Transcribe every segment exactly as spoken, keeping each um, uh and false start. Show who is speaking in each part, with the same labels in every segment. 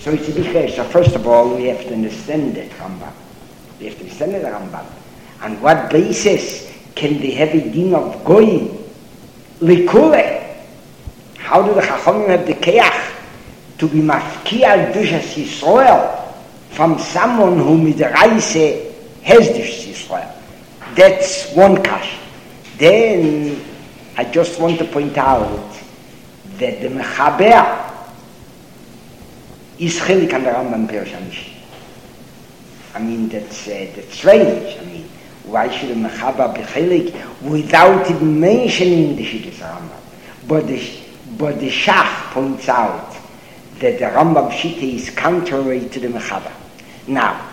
Speaker 1: So it's a big So first of all, we have to understand the Rambam. We have to understand the Rambam. On what basis can they have a din of goyim? Likule. How do the Chachamim have the keach to be mafki al dushas Yisrael from someone who midraise has dushas Yisrael? That's one kash. Then I just want to point out that the Mechaber is chilik on the Rambam Perush HaMishnah. I mean, that's, uh, that's strange. I mean, why should the Mechaber be chilik without even mentioning the Shittas Rambam? But the, but the Shach points out that the Rambam Shitta is contrary to the Mechaber. Now,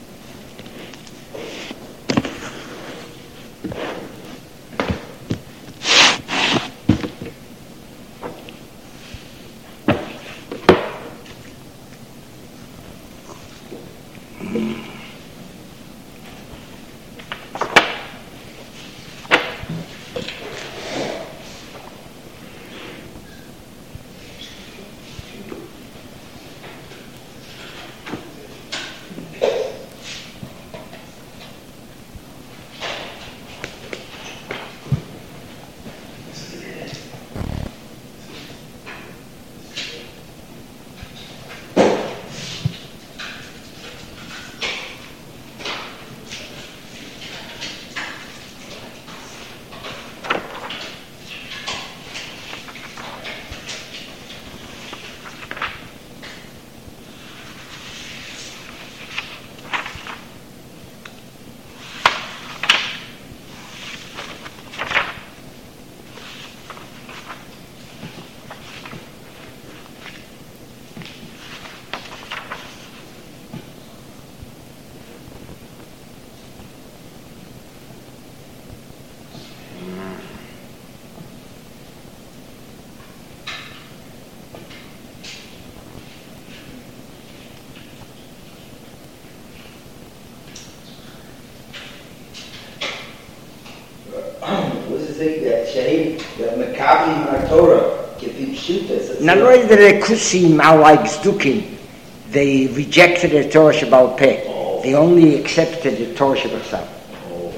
Speaker 1: not only the Rekusim are like Zdukim, they rejected the Torah Sheba'al Peh. Oh. They only accepted the Torah Sheba'al. Oh.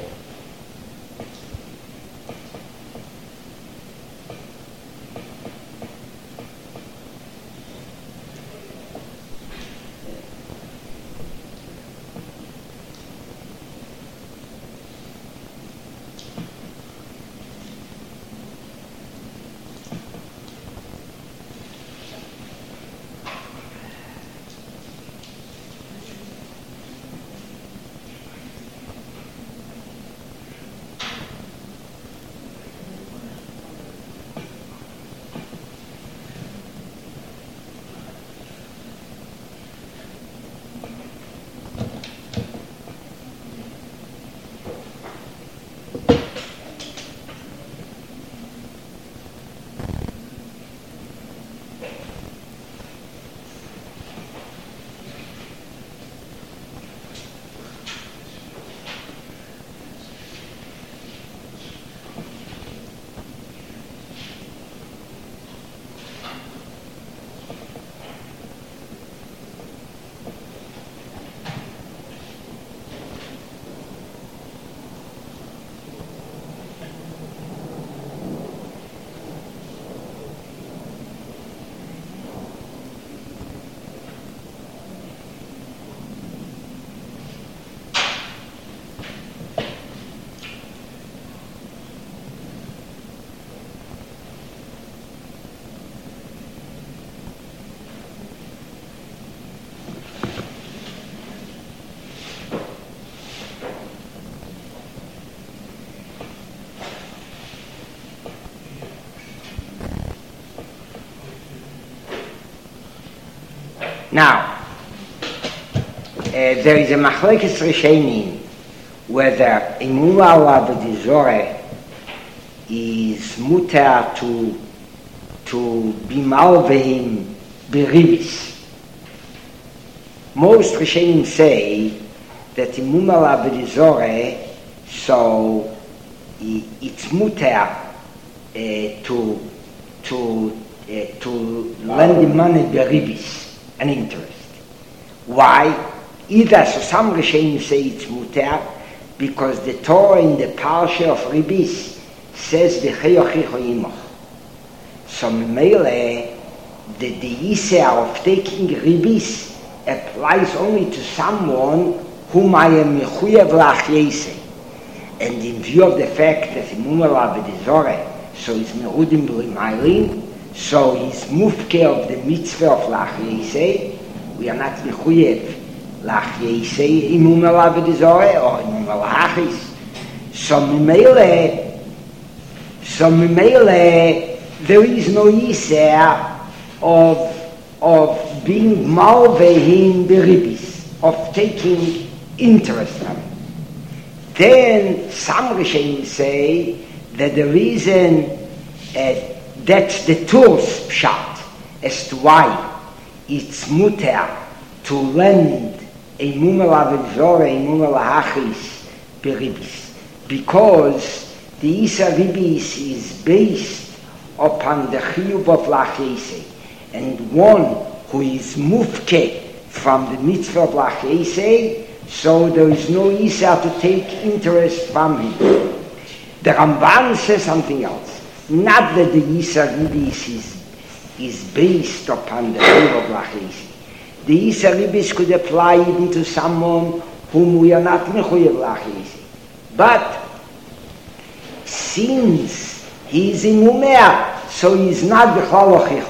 Speaker 1: Now, uh, there is a machlekes rishonim whether imula b'dizore is mutar to to be malvehim beribis. Most rishonim say that imula b'dizore, so it's mutar uh, to to uh, to lend the money beribis, an interest. Why? Either, so some Rishonim say it's muter, because the Torah in the Parsha of Ribis says v'cheyochicho imoch. So Mimele, the deisah of taking Ribis applies only to someone whom I am mechuyev la'achyesei. And in view of the fact that Imumala v'dezoreh, so he's merudim b'limaylin, so he's mufke of the mitzvah of la'achyesei, we are not mechuyev la'achyesei Imumala v'dezoreh or Imumala ha'achis. So Mimele, so Mimele, there is no isah of of being malvehim beribis, of taking interest from it. Then some Rishonim say that the reason uh, that's the Tur's pshat as to why it's muter to lend a mumel avizore, a mumel hachis beribis, because the Isa ribis is based upon the chiyuv of lachese, and one who is mufke from the mitzvah of lachese, so there is no Isa to take interest from him. The Ramban says something else. Not that the Isa ribis is, is based upon the chiyuv of lachese. The Isa ribis could apply even to someone whom we are not mechuyev lachese. But since he is in Umea, so he is not b'chal ochicho.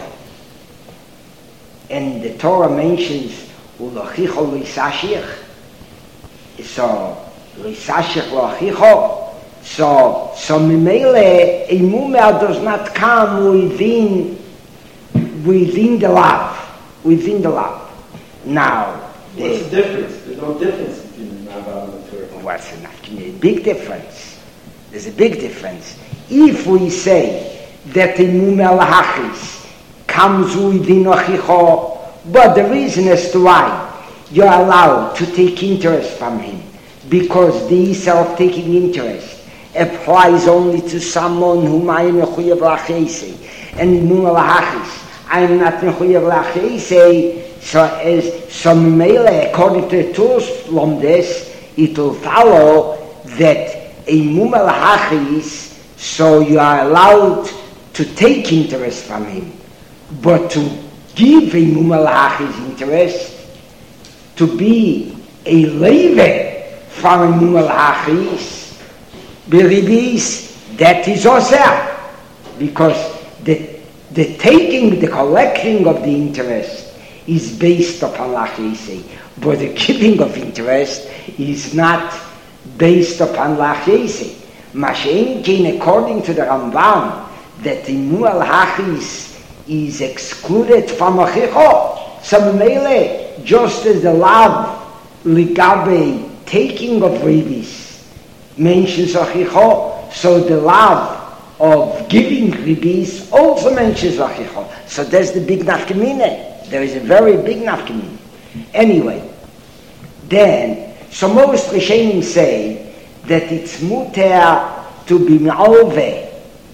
Speaker 1: And the Torah mentions ulochicho loisashich, so loisashich lochicho. So so Mimele, a Mumea does not come within within the love, within the love. Now,
Speaker 2: what's the, the difference? There's no difference between the Nava and the Torah.
Speaker 1: What's the big difference? There's a big difference. If we say that the Mumea lahachis comes within ochicho, but the reason as to why you're allowed to take interest from him, because the Isa of taking interest applies only to someone whom I am mechuyev lachese, and Mumea lahachis I am not mechuyev lachese. So as so Mimele, according to the Torah's lomdes, it will follow that a mumel hachis, so you are allowed to take interest from him, but to give a mumel hachis interest, to be a leve from a mumel hachis, beribis, that is oseh, because the the taking, the collecting of the interest is based upon lachese, but the giving of interest is not based upon lachese. Mashenkin, according to the Rambam, that the mual hachis is excluded from achicho. So mele, just as the love ligabe taking of ribis mentions achicho, so the love of giving ribis also mentions achicho. So there's the big nafkamine. There is a very big nafkamine. Anyway, then, so most Rishonim say that it's muter to be me'olve a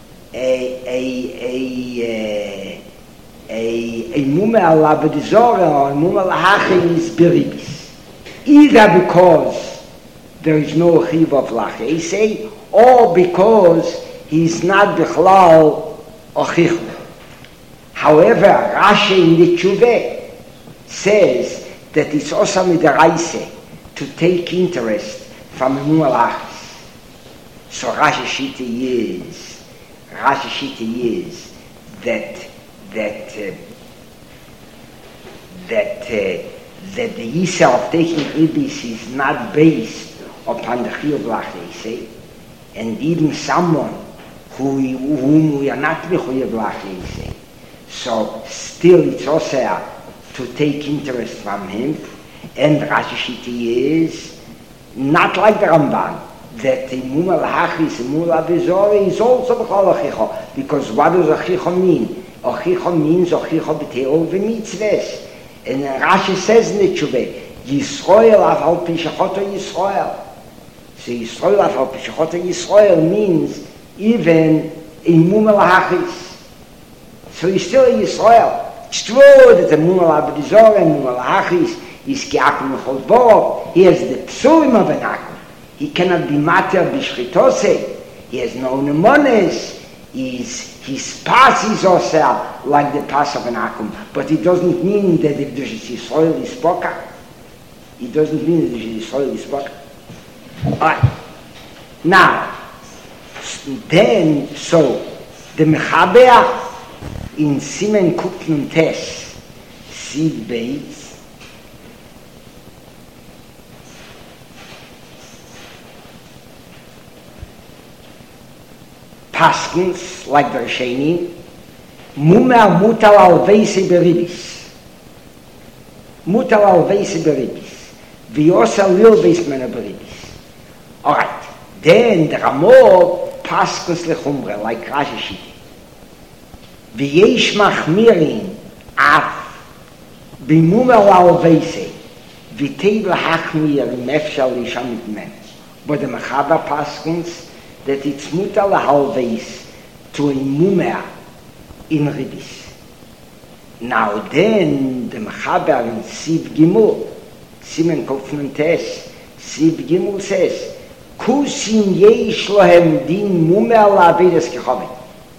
Speaker 1: a a a a mumel avdizora or a mumel hachis beribis, either because there is no chiv of lachese, or because he's not bichlal ochichu. However, Rashi in the Tshuva says that it's also midaraise to take interest from a mumel hachis. So Rashi Shita is Rashi Shita is that that uh, that uh, that the Isa of taking ribis is not based upon the chiyuv lachese, and even someone who whom we are not mechuyev lachese, so still it's also to take interest from him. And Rashi Shita is not like the Ramban, that the mumel hachis, the mumel avizore is also b'chol achicho, because what does achicho mean? Achicho means achicho b'teol v'mitzvahs. And Rashi says in the Tshuva, Yisrael afal pishachoto Yisrael. So Yisrael afal pishachoto Yisrael means even a mumel hachis. So he's still a Yisrael. It's true that the mumel avizore and mumel hachis is ki akum cholbo. He has the psulim of an akum. He cannot be mater b'shchitose. He has no nemones. He's, his pass is also like the pass of an akum. But it doesn't mean that if the soil is spoka. It doesn't mean that the soil is spoka. Alright. Now, then, so, the Mechaber in Simen Kufnun Tes, Siv Beis, Paskins, like the Rishonim, Mumer Mutal al Veise Beribis. Mutal al Veise Beribis. Viosa Lil Veis Mena Beribis. Alright. Then the Ramor Paskins Lechumre, like Rashi Shiti. V'yesh machmirin af b'mumer la'alveise v'teiv l'hachmir mefshal lisham mitmen. But the Mechaber paskins that it's muter la'alveis to a mumer in ribis. Now then the Mechaber in Siv Gimel, Simen Kofnun Tes, Siv Gimel says, Kusim yesh lohem din mumer la'avedes kechavim.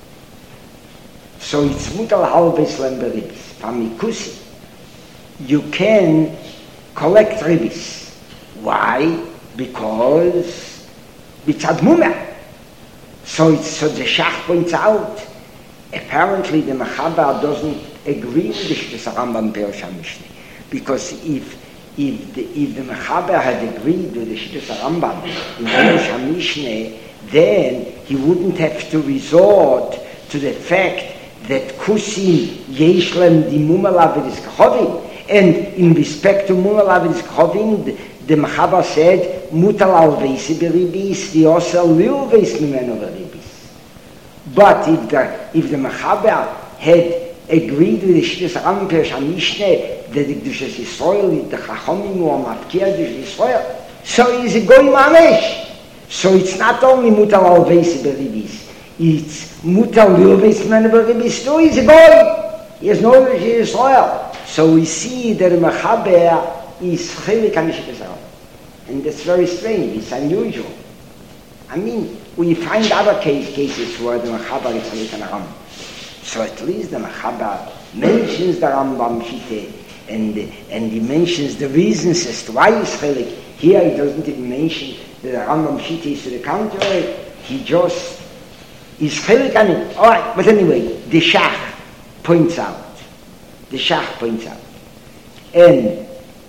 Speaker 1: So it's mutal halbes lem beribis. Famikusi, you can collect ribis. Why? Because bitzad mumer. So it's so the Shach points out. Apparently the Mechaber doesn't agree with the Shittas Rambam Perush HaMishneh, because if if the if the Mechaber had agreed with the Shittas Rambam in Perush HaMishneh, then he wouldn't have to resort to the fact that kusim yeshlem di mumalavidis kachovim, and in respect to mumalavidis kachovim, the, the Mechaber said mutal al veisi beribis v'osel lil veis mimeno beribis. But if the if the Mechaber had agreed with the Shittas Rambam Perush HaMishneh that the Kedushas Yisrael, the Chachomim or Mapkir Kedushas Yisrael, so he's a goy mamesh. So it's not only mutal al veisi beribis. It's mutal lilvis men beribis too. He's a goy. He has no Yisrael. So we see that the Mechaber is chelik on the Shittas Rambam, and that's very strange. It's unusual. I mean, we find other case, cases where the Mechaber is chelik on the Rambam. So at least the Mechaber mentions the Rambam Shite, and and he mentions the reasons as to why he's chelik. Here he doesn't even mention that the Rambam Shite is to the contrary. He just is chelik on it. All right, but anyway, the Shach points out. The Shach points out, and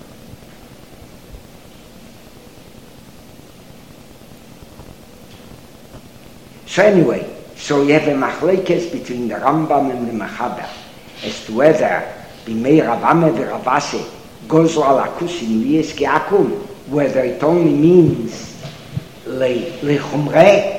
Speaker 1: so anyway, so you have a machlekes between the Rambam and the Mechaber as to whether b'mei Ravame v'Ravase goes al akusim v'yes ke'akum, whether it only means le lechumre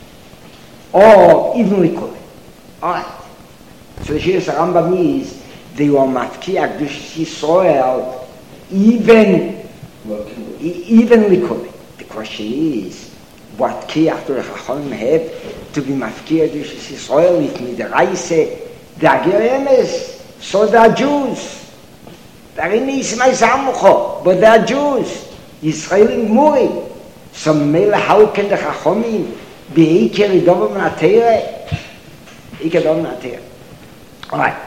Speaker 1: or even likule. All right. So the Shittas Rambam is they were mafkiach Kedushas Yisrael even even likule. The question is, what kiach do the Chachomim have to be mafkiach Kedushas Yisrael if midaraise the Agiremes? So they are Jews. Darin is my Samucho, but they are Jews. Yisraelim Muri. So mele how can the Chachomim be Iker Idom Natere? Iker Idom Natere. All right.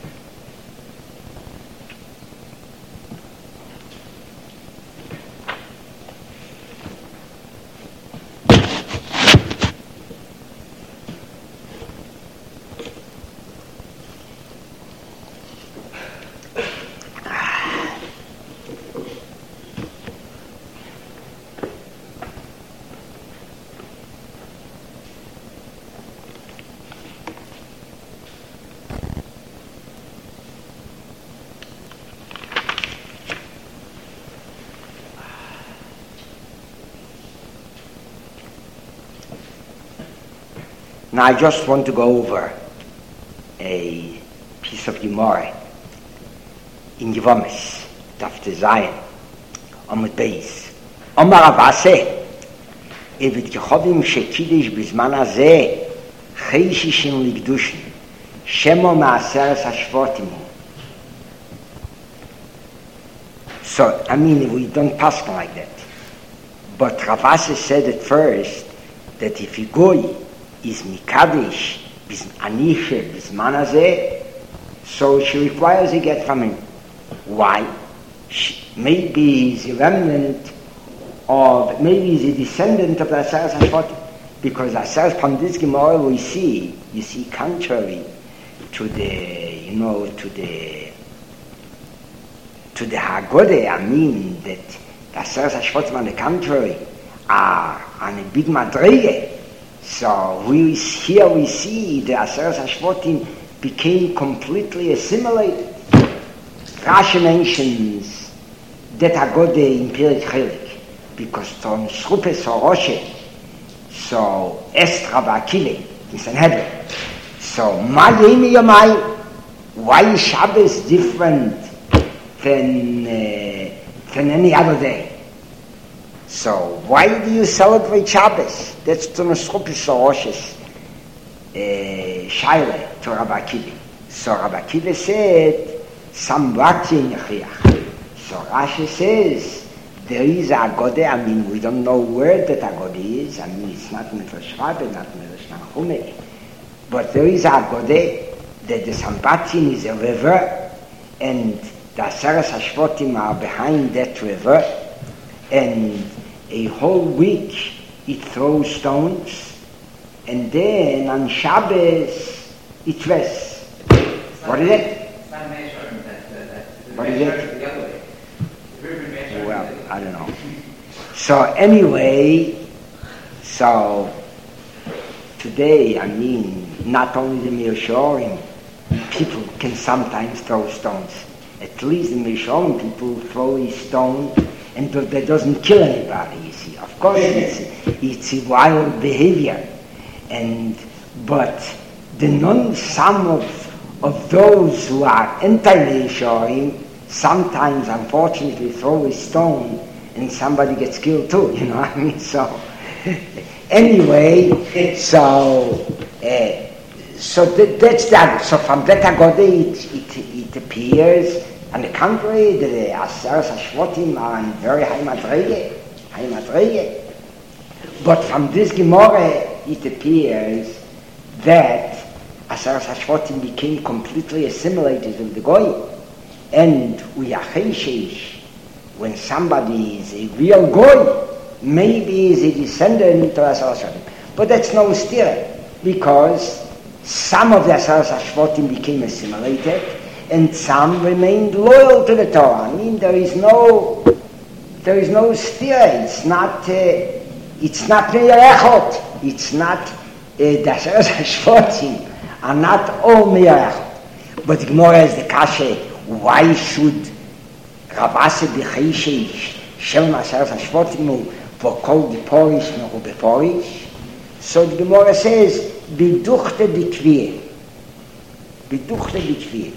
Speaker 1: Now I just want to go over a piece of Gemara in Yevamis, Daf Zayin, Amud Beis. Omar Avase, Evet Kechovim Shekidish Bizman Hazeh, Cheishishim Ligdushin, Shemo Maaseres Hashvotim. So, I mean, we don't pass like that. But Rav Ashi said at first that if a goy is Mikadish, bis Anisha, bis Manazeh, so she requires a get from him. Why? She, maybe he's a remnant of, maybe he's a descendant of the Aseres HaShvatim. Because Aseres, from this Gemara we see, you see, contrary to the, you know, to the, to the Haggadah, I mean, that the Aseres HaShvatim, on the contrary, are on a big madrege. So we, here we see the Aseres HaShvatim became completely assimilated. Rashi mentions that Haggadah in Perek Chelik, because from Shrupes Horoshe, so Estra Ba'akile in Sanhedrin. So Ma Yemi Yomai, why is Shabbos different than, uh, than any other day? So why do you celebrate Shabbos? That's to Shrupes Horoshe's uh, Shaila to Rabbi Akiva. So Rabbi Akiva said, some brakti in Yechiach. So Rashi says, there is a Haggadah, I mean, we don't know where that Haggadah is, I mean, it's not Midrash Rabbah, not Midrash Nachume, but there is a Haggadah that the Sambatin is a river, and the Aseres HaShvatim are behind that river, and a whole week it throws stones, and then on Shabbos it rests. What is it? What is it? Well, I don't know. So anyway, so today, I mean, not only the Meishorim, people can sometimes throw stones. At least the Meishorim people throw a stone and that doesn't kill anybody, you see. Of course, it's, it's a wild behavior. And, but the non, some of, of those who are anti-Meishorim sometimes, unfortunately, throw a stone and somebody gets killed too, you know what I mean? So, anyway, so, uh, so that, that's that. So from that Haggadah, it, it, it appears, on the contrary, that the Aseres HaShvatim are on very high madrege, high madrege. But from this Gemara, it appears that Aseres HaShvatim became completely assimilated with the Goy. And we are cheshish, when somebody is a real goy, maybe is a descendant of Aseres HaShvatim. But that's no steer, because some of the Aseres HaShvatim became assimilated, and some remained loyal to the Torah. I mean, there is no, there is no steer. It's not, uh, it's not Meir Echot. It's not uh, the Aseres HaShvatim are not all Meir Echot. But the Gemara is the kashe. Why should Rav Ashi be cheshish shel Aseres HaShvatim for kol the Porish no be Porish? So the Gemara says, "Biduchte b'kviyeh, biduchte b'kviyeh."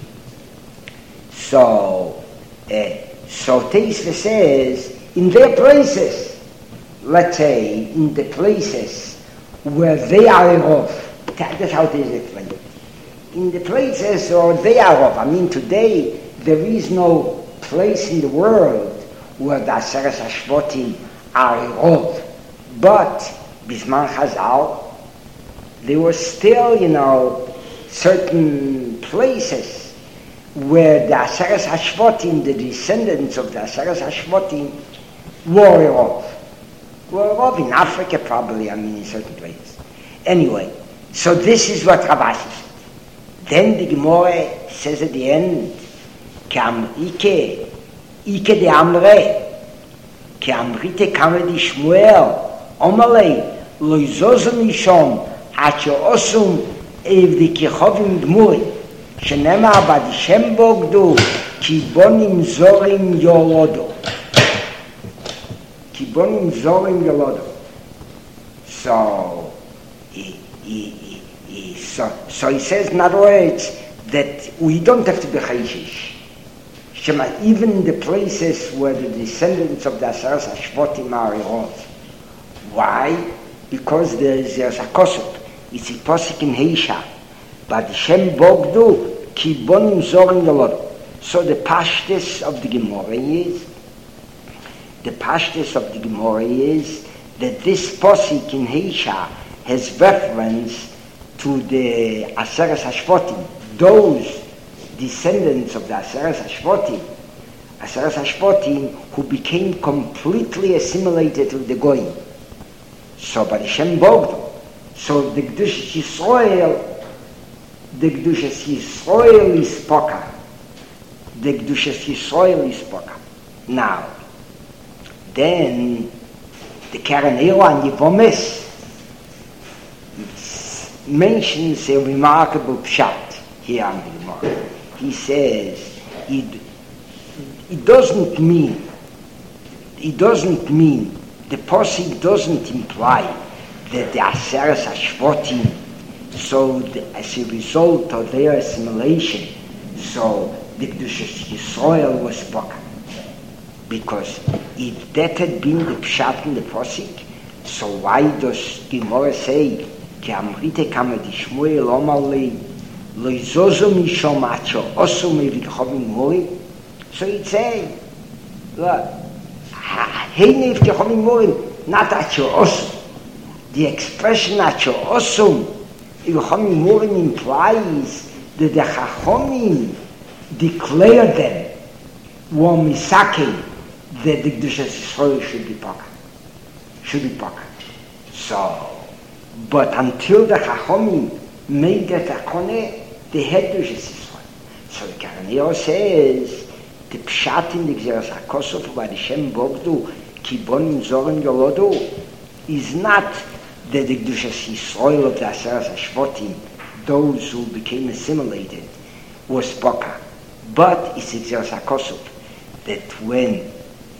Speaker 1: So, uh, so Teisva says, in their places, let's say, in the places where they are of, that's how it is explained. In the places or they are of, I mean, today there is no place in the world where the Aseres HaShvatim are of. But Bisman Chazal, there were still, you know, certain places where the Aseres HaShvatim, the descendants of the Aseres HaShvatim, were of. Were of in Africa, probably, I mean, in certain places. Anyway, so this is what Rav Ashi said. Then the Gemara says at the end, Kam Ike, Ike de Amre, Ke Amrite Kame di Shmuel, Omalei, Loizozem Yishom, Acho Osum, Ev di Kichovim Dmuri, Shenema Abadi Shem Bogdu, Kibonim Zorim Yolodo. Kibonim Zorim Yolodo. So, he, he, he, so, so he says, in other words, that we don't have to be chayshish. Even in the places where the descendants of the Aseres HaShvatim are of. Why? Because there is there's a kosuk. It's a posik in Heisha. But Shem Bogdu, Kibonim Zorim Yolod. So the pashtus of the Gemara is the pashtus of the Gemara is that this posik in Heisha has reference to the Aseres Hashvotim, those descendants of the Aseres Hashvotim, Aseres Hashvotim who became completely assimilated with the Goyim. So by the Shem Bogdo, so the Kedushas Yisrael, the Kedushas Yisrael is Poka. The Kedushas Yisrael is Poka. Now, then the Karaneo and Yevomes mentions a remarkable pshat here on the Gemara. He says it, it doesn't mean, it doesn't mean, the posik doesn't imply that the Aseres Hashvotim, so the, as a result of their assimilation, so the Kedushas Yisrael was spoken. Because if that had been the pshat in the posik, so why does Gemara say Ki amrite kama dishmuel omalei lo izozo mishom acho osu mevikchovim morim? So it says, look, heine vikchovim morim, not acho osu. The expression acho osu vikchovim morim implies that the Chachomim declared them were misake that the Kedushas Yisrael should be poka. Should be poka. So, but until the Chachomim made that akone, they had Kedushas Yisrael. So the Karaneo says, the pshat in the Gzeras HaKosov by the Shem Bogdu, Kibon Zoren Yolodu, is not that the Kedushas Yisrael of the Aseres Hashvotim, those who became assimilated, was poka. But it's the Gzeras HaKosov, that when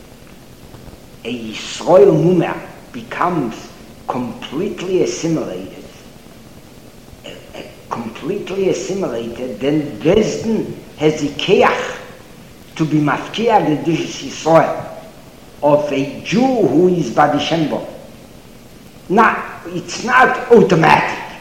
Speaker 1: a Yisrael Mumah becomes completely assimilated, uh, uh, completely assimilated, then Bezdin has a keach to be mafkia the Kedushas Yisrael of a Jew who is Badi Shembo. Now, it's not automatic.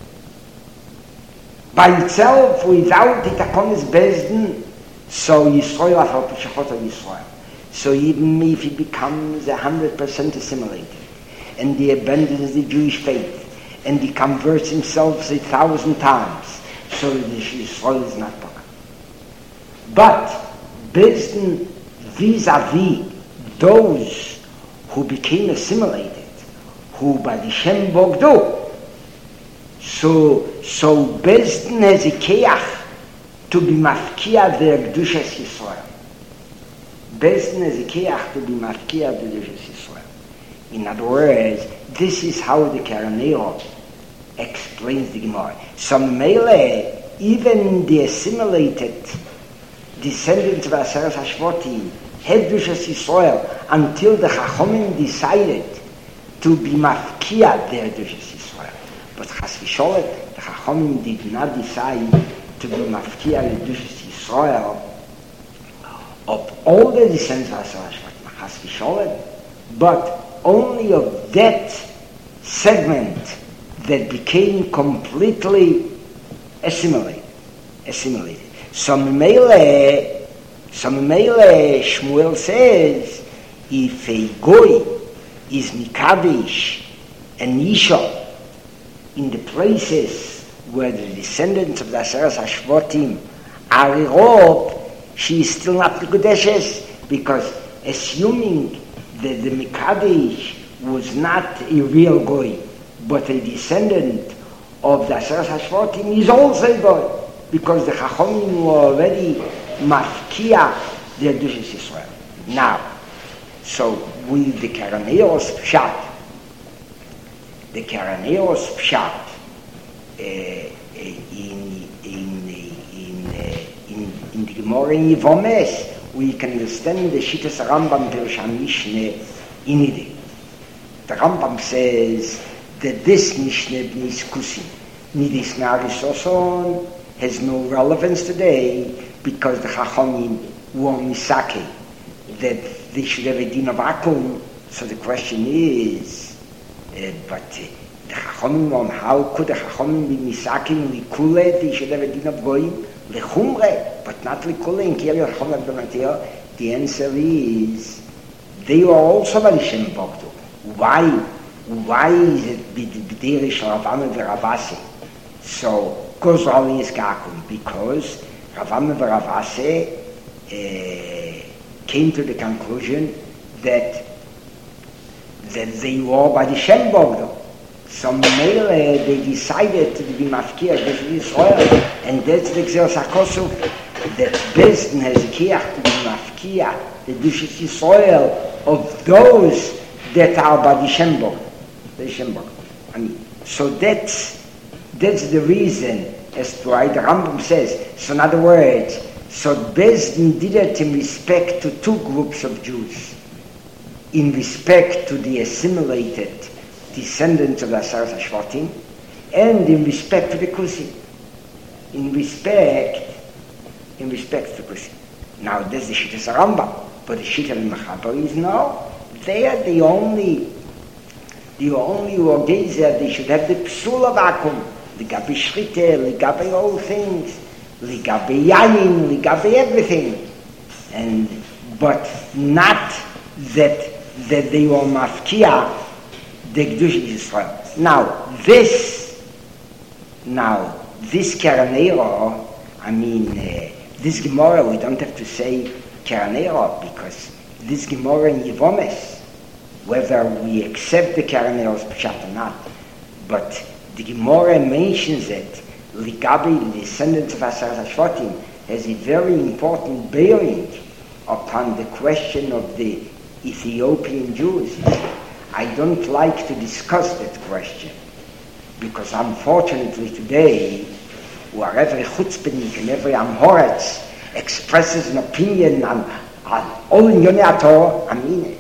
Speaker 1: By itself, without it, Akonis Bezdin, so Yisrael afal Peshachot of Yisrael. So even if he becomes a hundred percent assimilated, and he abandons the Jewish faith, and he converts himself a thousand times, so the Yisrael is not poka. But Bezdin vis-a-vis those who became assimilated, who by the Shem Bogdu, so so Bezdin has a keach to be mafkia their Kedushas Yisrael. Bezdin has a keach to be mafkia the Kedushas Yisrael. In other words, this is how the Karaneo explains the Gemara. Some mele, even the assimilated descendants of Aseres Hashvotim had Kedushas Yisrael until the Chachomim decided to be mafkia their Kedushas Yisrael. But Chas v'sholem, the Chachomim did not decide to be mafkia the Kedushas Yisrael of all the descendants of Aseres Hashvotim, Chas v'sholem, but only of that segment that became completely assimilated. assimilated. Some mele, some mele, Shmuel says, if a goy is mikadesh and isha in the places where the descendants of the Aseres Hashvotim are erov, she is still not mikudeshes, because assuming that the mikadesh was not a real goy, but a descendant of the Aseres Hashvotim, is also a goy, because the Chachomim were already mafkia their Kedushas Yisrael. Now, so with the Karaneos Pshat, the Karaneos Pshat uh, in in in uh, in in the Gemara in Yevomes, we can understand the Shittas Rambam Pirush HaMishneh in it. The Rambam says that this Mishneh B'nis Kusim, Nidis Narisoson, has no relevance today because the Chachomim were misake that they should have a din of akum. So the question is, uh, but uh, the Chachomim, how could the Chachomim be misake likule? They should have a din of goyim lechumre, but not likule in kiyah chomar b'matiyah. The answer is they were also Balishim Bogdo. Why? Why is it B'derish Ravama v'Ravasi? So, goes all in his Gakum, because Ravama v'Ravasi uh, came to the conclusion that that they were by the Shem Bogdo. So Mele, they decided to be Mafkia against Israel, and that's the Xeros HaKosuf, that Bezdin has a kiach to be Mafkia, the Dushis Israel, of those that are by the Shem Bogdo. The Shem Bogdo. I mean, so that's, that's the reason as to why the Rambam says. So in other words, so Bezdin did it in respect to two groups of Jews. In respect to the assimilated descendants of the Asaras HaShvatim, and in respect to the Kusim. In respect, in respect to the Kusim. Now, there's the Shittas Rambam, but the Shittas Mechaber is no. They are the only, the only Rogezer, they should have the Psula Vakum, Ligabe Shrite, Ligabe all things, Ligabe Yayin, Ligabe everything. And, but not that that they were mafkia the Kedush Israel. Now this, now this Karanero, I mean uh, this Gemara, we don't have to say Karanero because this Gemara in Yevomes, whether we accept the Karanero's Pshat or not, but the Gemara mentions it. Ligabi, the descendants of Asaras HaShvatim, has a very important bearing upon the question of the Ethiopian Jews. I don't like to discuss that question because unfortunately today, where every chutzpahnik and every Amhoretz expresses an opinion on, on all in Yonei Torah, I mean,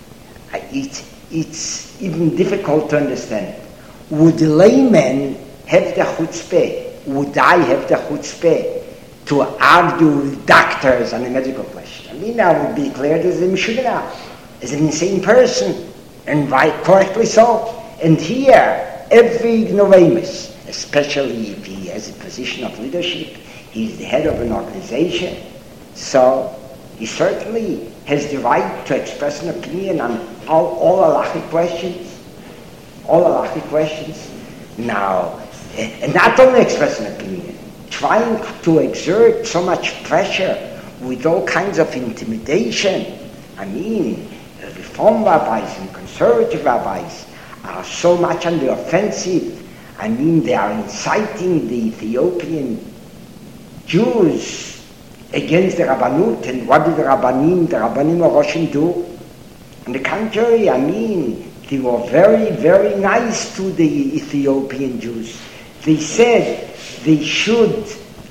Speaker 1: it, it's even difficult to understand. Would the layman have the chutzpah? Would I have the chutzpah to argue with doctors on a medical question? I mean, I would be declared as a Meshugana, as an insane person, and right, correctly so. And here, every ignoramus, especially if he has a position of leadership, he's the head of an organization, so he certainly has the right to express an opinion on all, all halachic questions, all halachic questions. Now, and not only express an opinion, trying to exert so much pressure with all kinds of intimidation. I mean, Reform rabbis and conservative rabbis are so much on the offensive. I mean, they are inciting the Ethiopian Jews against the Rabbanut. And what did the Rabbanim, the Rabbanim Oroshim do? On the contrary, I mean, they were very, very nice to the Ethiopian Jews. They said they should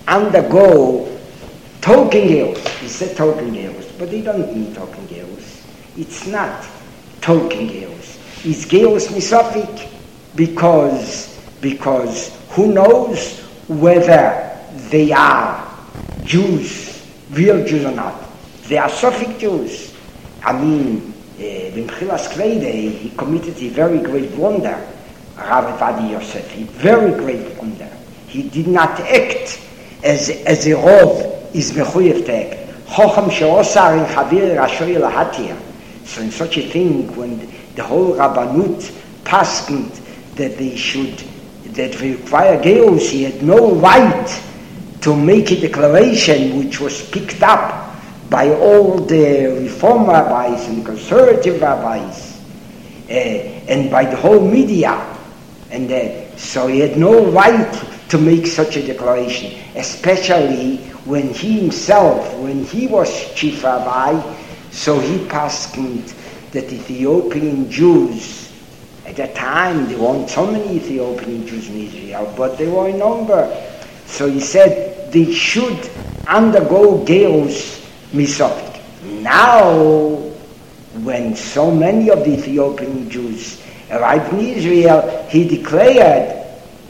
Speaker 1: undergo token geus. They said token geus, but they don't mean token geus. It's not token geus. It's geus misophic because because who knows whether they are Jews, real Jews or not. They are Sophic Jews. I mean, B'mchilas Kvede, he committed a very great blunder, Rav Evadi Yosef, a very great blunder. He did not act as, as a Rov is mechuyev to act. Chocham she'osar in Chavir Rashoy Lahatia. So in such a thing, when the whole Rabbanut paskened that they should, that they require geus, he had no right to make a declaration which was picked up by all the Reform rabbis and conservative rabbis uh, and by the whole media. And uh, so he had no right to make such a declaration, especially when he himself, when he was chief rabbi. So he paskened that Ethiopian Jews, at that time there weren't so many Ethiopian Jews in Israel, but they were in number. So he said they should undergo geus misophic. Now, when so many of the Ethiopian Jews arrived in Israel, he declared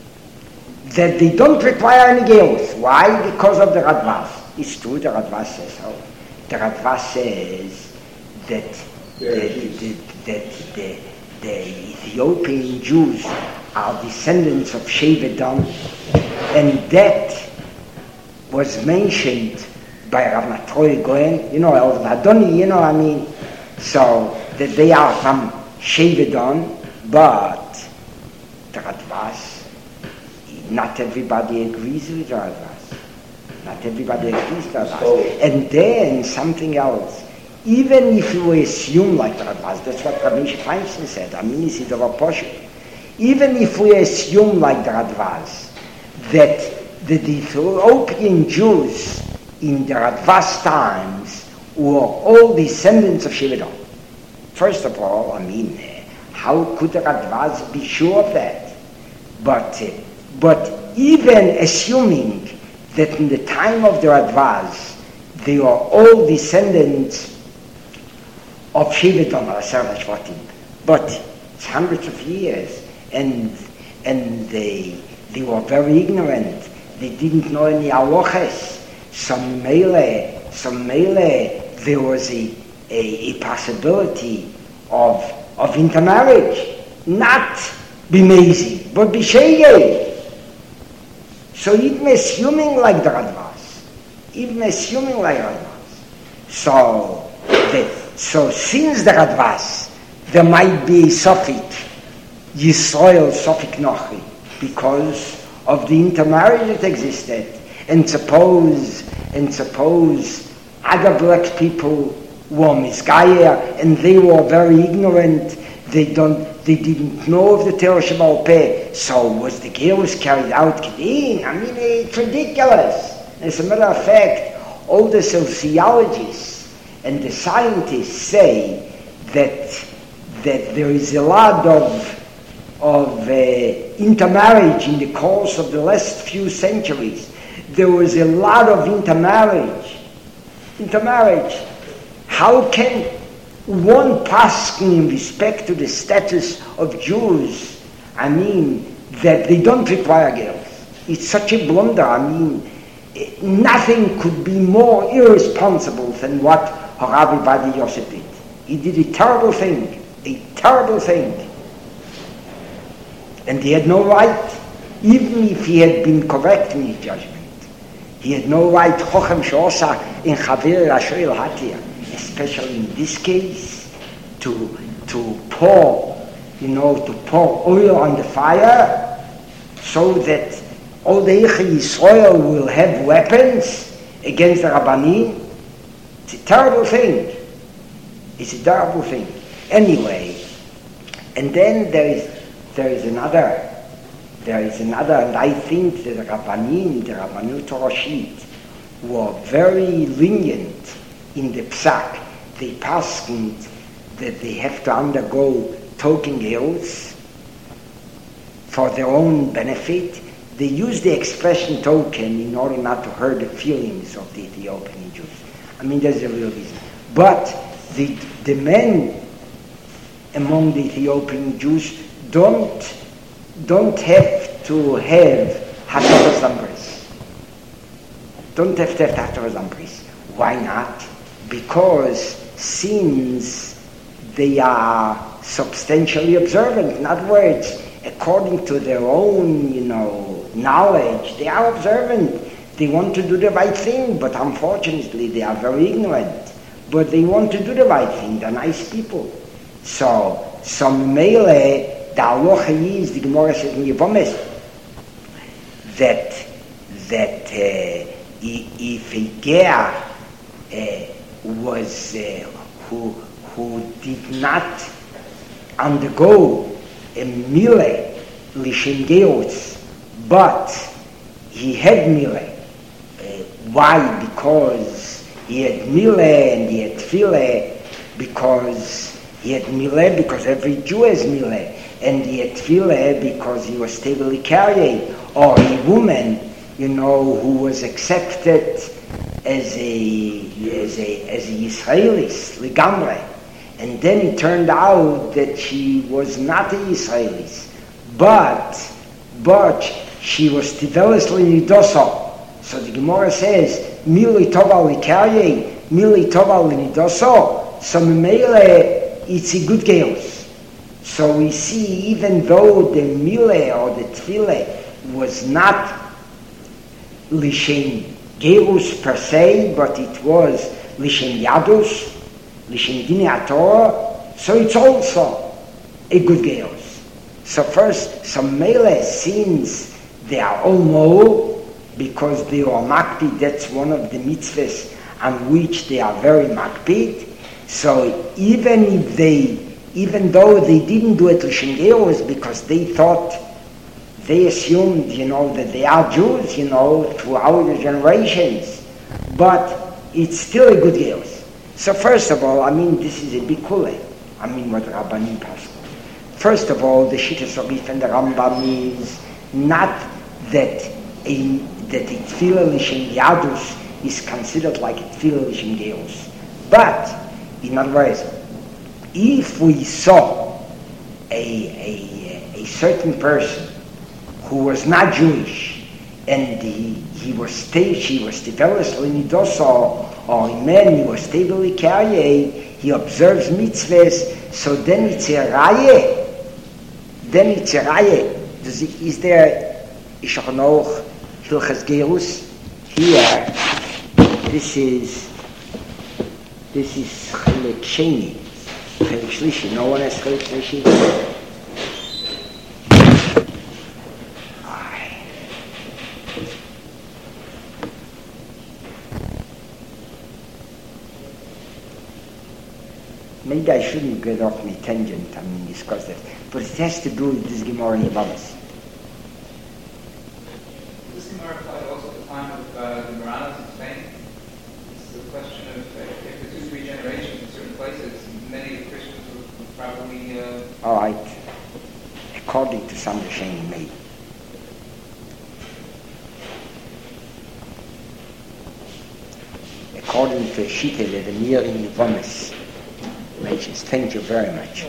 Speaker 1: that they don't require any geus. Why? Because of the Radvas. It's true, the Radvas says so. The Radvas says that the, the, that the, the Ethiopian Jews are descendants of Shevet Dam, and that was mentioned by Rav Matroy Goen, you know, El Vadoni, you know, I mean, So that they are from Shevedon, but the Radvaz, not everybody agrees with the Radvaz. Not everybody agrees with the Radvaz. And then something else. Even if you assume like the Radvaz, that's what Rabbi Feinstein said, I mean, it's the Raposhit. Even if we assume like the Radvaz, that the Ethiopian Jews in the Radvaz times were all descendants of Shevedon. First of all, I mean, how could the Radvaz be sure of that? But, uh, but even assuming that in the time of the Radvaz, they are all descendants of Shevedon or Asar Shvatim, but it's hundreds of years, and and they they were very ignorant. They didn't know any halachas. Some mele, some mele, there was a, a, a possibility of of intermarriage, not b'mezi, but b'shegel. So even assuming like the Radvaz, even assuming like Radvaz, so the, so since the Radvaz, there might be a Sofik, Yisrael Sofik Nochi, because of the intermarriage that existed, and suppose and suppose other black people were misgayer, and they were very ignorant. They don't, they didn't know of the Torah Shebaal Peh. So was the Gerus carried out Kedin? I mean, it's ridiculous. As a matter of fact, all the sociologists and the scientists say that that there is a lot of of uh, intermarriage in the course of the last few centuries. There was a lot of intermarriage. Intermarriage. How can one paskin in respect to the status of Jews, I mean, that they don't require girls? It's such a blunder. I mean, nothing could be more irresponsible than what Harabi Badi Yosef did. He did a terrible thing, a terrible thing. And he had no right, even if he had been correct in his judgment, he had no right, Chochem Sheosa in Chaver Rashoel Hatia, especially in this case, to to pour, you know, to pour oil on the fire, so that all the Eichei Yisrael will have weapons against the Rabbanim. It's a terrible thing. It's a terrible thing. Anyway, and then there is there is another, there is another, and I think that the Rabbanim, the Rabbanut Roshit, were very lenient in the psak. They paskened that they have to undergo token hills for their own benefit. They use the expression token in order not to hurt the feelings of the Ethiopian Jews. I mean, there's a real reason. But the, the men among the Ethiopian Jews don't, don't have to have Hataras Ambris. Don't have to have Hataras Ambris. Why not? Because since they are substantially observant, in other words, according to their own, you know, knowledge, they are observant. They want to do the right thing, but unfortunately they are very ignorant. But they want to do the right thing. They're nice people. So, some mele, the halacha is, the Gemara says in Yevomes, that that uh, if a ger uh, was uh, who who did not undergo a mile lishem geos, but he had mile. Uh, why? Because he had mile and he had tefillah. Because he had mile, because every Jew has mile, and he had tefillah because he was stably carrying. Or a woman, you know, who was accepted as a as a as a Israelis, legamre. And then it turned out that she was not a Israelis, but but she was tivelis linidoso. So the Gemara says, "Mili tova likarye, mili tova linidoso." So memele, it's a good chaos. So we see, even though the mile or the tefillah was not lishem gerus per se, but it was lishem yadus. Lishem Dinei Torah, so it's also a good Geos. So first, some Mele, since they are all know, because they are makpid, that's one of the mitzvahs on which they are very makpid. So even if they, even though they didn't do it Lishem Geos because they thought, they assumed, you know, that they are Jews, you know, throughout the generations, but it's still a good Geos. So first of all, I mean, this is a big kule. I mean, what Rabbanim Pasuk. First of all, the Shittas Arif and the Rambam is not that a that a Tfilah Lishem Yadus is considered like a Tfilah Lishem Geos. But, in other words, if we saw a, a, a certain person who was not Jewish, and he, he was stable, she was developed in Idoso, or a man, he was stably carried, he observes mitzvahs, so then it's a raya, then it's a raya. Does it, is there, Ishachanoch, Hilchas Gerus? Here, this is, this is Chelek Sheni, Chelek Shlishi, no one has Chelek Shlishi. Maybe I shouldn't get off my tangent, I mean, discuss that. But it has to do with this Gemara in Yavamas.
Speaker 3: This Gemara applied also at the time of uh, the Moranas in Spain. It's the question of uh, if the two, three generations in certain places, many of the Christians would probably... Uh,
Speaker 1: All right. According to some Rishonim made. According to Shita, the Mir in Yavamas. Thank you very much.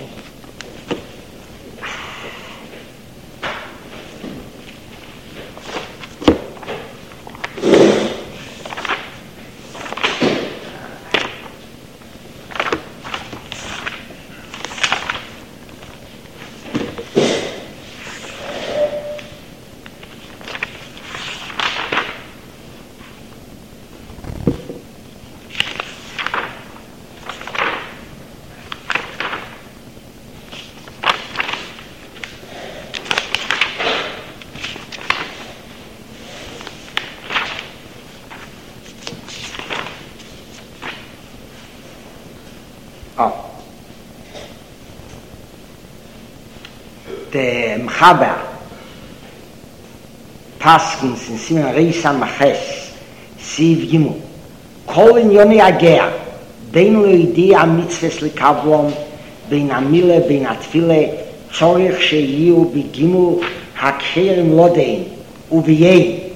Speaker 1: The Mchaber Paskins in Siman Reisa Maches Siv Gimel Kol in Yoni Agea Bein lo yidi ha-mitzvahs lekavlom Bein ha-mile, bein ha-tfile Tzorich sheyiu b'gimel ha-kherim lodein U'v'yei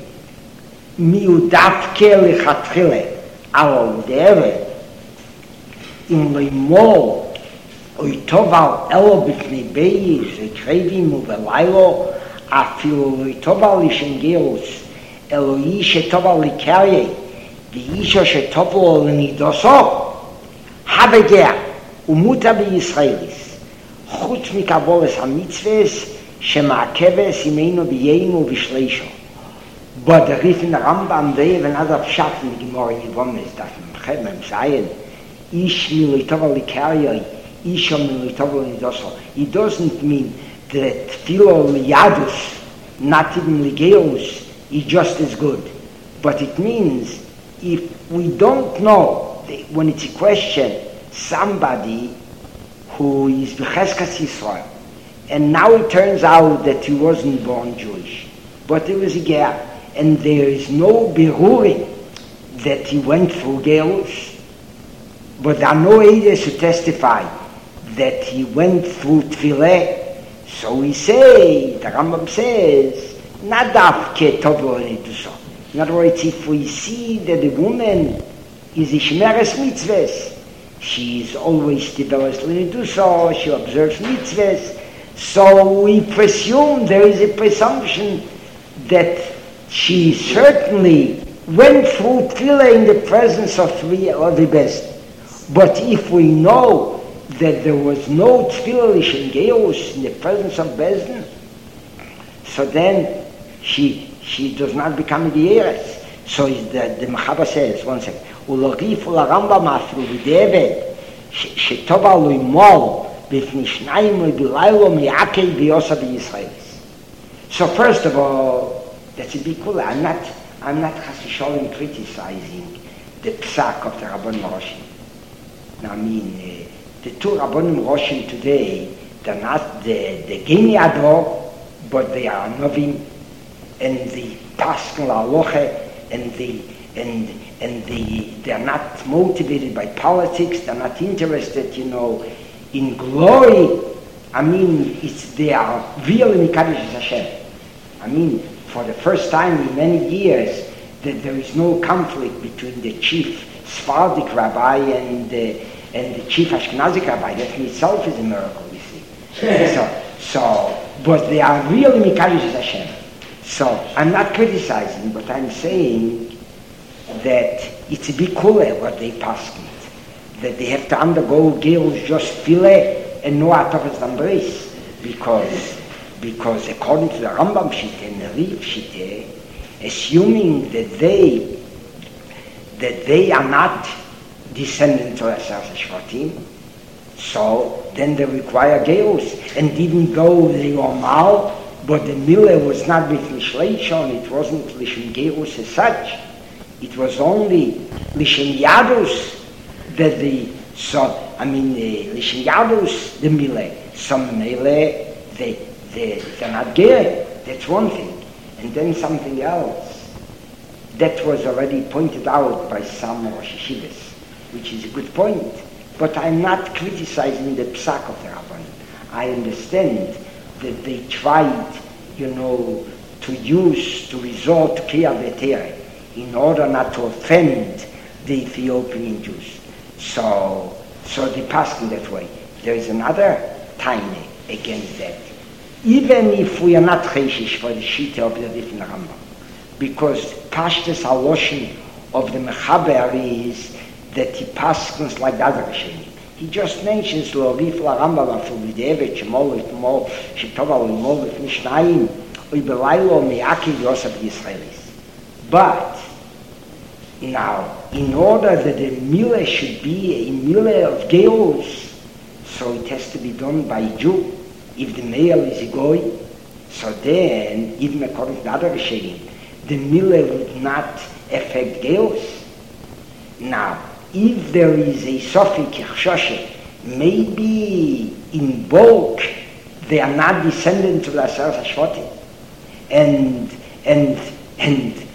Speaker 1: miudavke lechatchile Alo u'de'eve Im lo imol Oy toval elo b'fnei beis ekrevim u'velaylo afilu oy toval lishem geus elo ish toval likarye v'isho shetoval l'nidoso habegea umuta b'Yisraelis chutz mikaboles ha-mitzvahs shema'akeves imeinu b'yeinu v'shleisho. But the Rif in the Rambam they have another pshat in the Gemara in Yevamah that Mechem Zayin ish milu toval likarye it doesn't mean that Tfilo Yadus, not even Ligeus, is just as good. But it means if we don't know, when it's a question, somebody who is B'cheskas Yisrael, and now it turns out that he wasn't born Jewish, but there was a gap, and there is no beruring that he went through Geus, but there are no areas to testify that he went through Tfilah. So we say, the Rambam says, not dafke tovo l'niduso. In other words, if we see that the woman is ishmeres mitzvahs, she is always develops l'niduso, she observes mitzvahs, so we presume, there is a presumption that she certainly went through Tfilah in the presence of three of the best. But if we know that there was no Tfilah Lishem Geus in the presence of Bezdin, so then she she does not become a Dieres. So is the, the Mechaber says, one second, Ulagif Ularamba Mafru V'Devet שטובה לו מול בפני שניים ובלילו מיעקי ביוסה בישראליס. So first of all, that's a big cool. I'm not, I'm not Chasisholim criticizing the psak of the Rabbanim Roshim. I mean, uh, the two Rabbanim Roshim today, they're not the, the Geni Ador, but they are Novim, and the Pascal Aloche, and the, and, and the, they're not motivated by politics, they're not interested, you know, in glory. I mean, it's, they are really Mikadosh Hashem. I mean, for the first time in many years, that there is no conflict between the chief Sephardic rabbi and, uh, and the chief Ashkenazic rabbi. That in itself is a miracle, you see. so, so, but they are really Mikadosh Hashem. So, I'm not criticizing, but I'm saying that it's a big cooler what they passed it. That they have to undergo girls just file and no atofes embrace. Because, because according to the Rambam Shitte and the Riv Shitte, assuming that they, that they are not descendants of Asar Shvatim, so then they require girls. And even though they were mal, but the Miller was not with Mishleishon, it wasn't Lishon Gerus as such. It was only Lishon Yadus that the, so, I mean, uh, Lishon Yadus, the Miller. Some Miller, they, they, they're not gay. That's one thing. And then something else. That was already pointed out by some Rosh Yeshivas, which is a good point. But I'm not criticizing the psak of the Rabbanim. I understand that they tried, you know, to use, to resort to Kriyat V'Torah in order not to offend the Ethiopian Jews. So, so they passed in that way. There is another time against that. Even if we are not Cheshish for the Shita of the different Rambam, because Pashtus HaLoshen of the Mechaber is that he passes like the other Rishonim. He just mentions lo rif la Rambam after Videvet shemol etmol shetova lemol lefni shnayim ubelaylo mi'akiv yosef Yisraelis. But now, in order that the milah should be a milah of geos, so it has to be done by a Jew. If the male is a goy, so then, even according to the other Rishonim, the milah would not affect geos. Now, if there is a Sofi Kirchhosh, maybe in bulk they are not descendants of the Asar Shvatim, and and and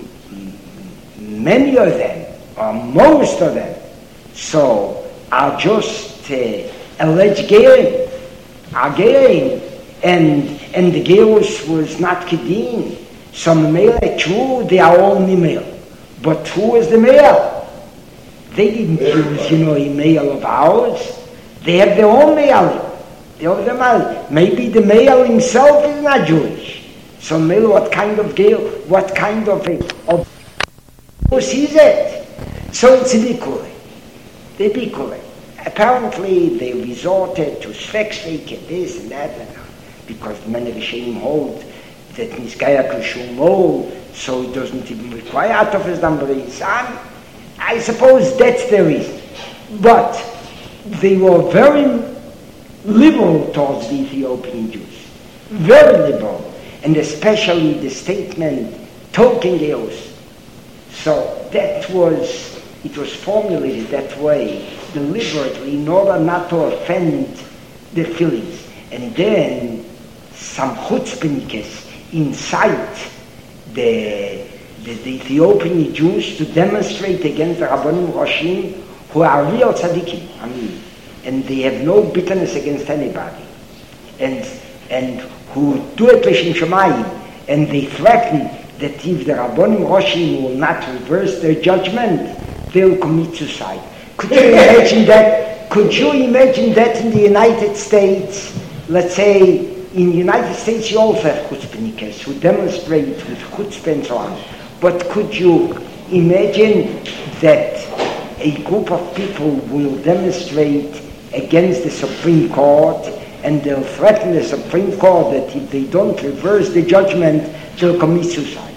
Speaker 1: many of them, or most of them, so are just uh, alleged gerim, are gerim, and and the gerus was not kedin. Some male, true, they are all male, but who is the male? They didn't choose, you know, a male of ours. They have their own male. They have their male. Maybe the male himself is not Jewish. So male, what kind of girl, what kind of a, of course is it? So it's a bikure. They bikure. Apparently they resorted to sveksteik and this and that, and because many Rishonim hold that Niskaya Kushumol, so it doesn't even require atofes dambaris. I suppose that's the reason. But they were very liberal towards the Ethiopian Jews. Very liberal. And especially the statement, Tolkien Geos. So that was, it was formulated that way, deliberately, in order not to offend the feelings. And then some chutzpahnikes incite the The, the Ethiopian Jews to demonstrate against the Rabbanim Roshim who are real tzaddikim, I mean, and they have no bitterness against anybody, and and who do it l'shem shamayim, and they threaten that if the Rabbanim Roshim will not reverse their judgment, they will commit suicide. Could you imagine that? Could you imagine that in the United States? Let's say in the United States you also have chutzpahnikes who demonstrate with chutzpah and so on. But could you imagine that a group of people will demonstrate against the Supreme Court and they'll threaten the Supreme Court that if they don't reverse the judgment, they'll commit suicide?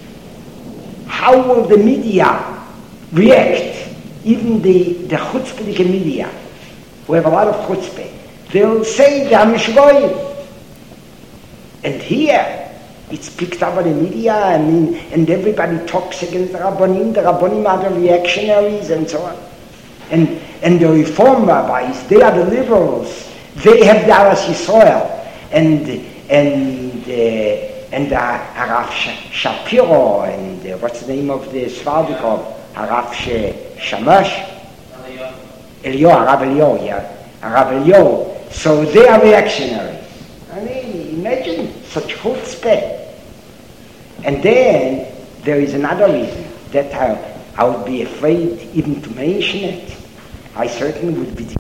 Speaker 1: How will the media react? Even the, the chutzpahnik media. who have a lot of chutzpah, they'll say they are mishgoyim. And here, it's picked up by the media, and, and everybody talks against the Rabbonim. The Rabbonim are the reactionaries and so on. And, and the Reform rabbis, they are the liberals. They have the Aras Yisrael. And, and, uh, and uh, Harav Shapiro, and uh, what's the name of the Svardikov? Harav Shamash? Elio, Harav Elio, yeah. Harav Elio. So they are reactionaries. I mean, imagine such chutzpah. And then there is another reason that I, I would be afraid even to mention it. I certainly would be.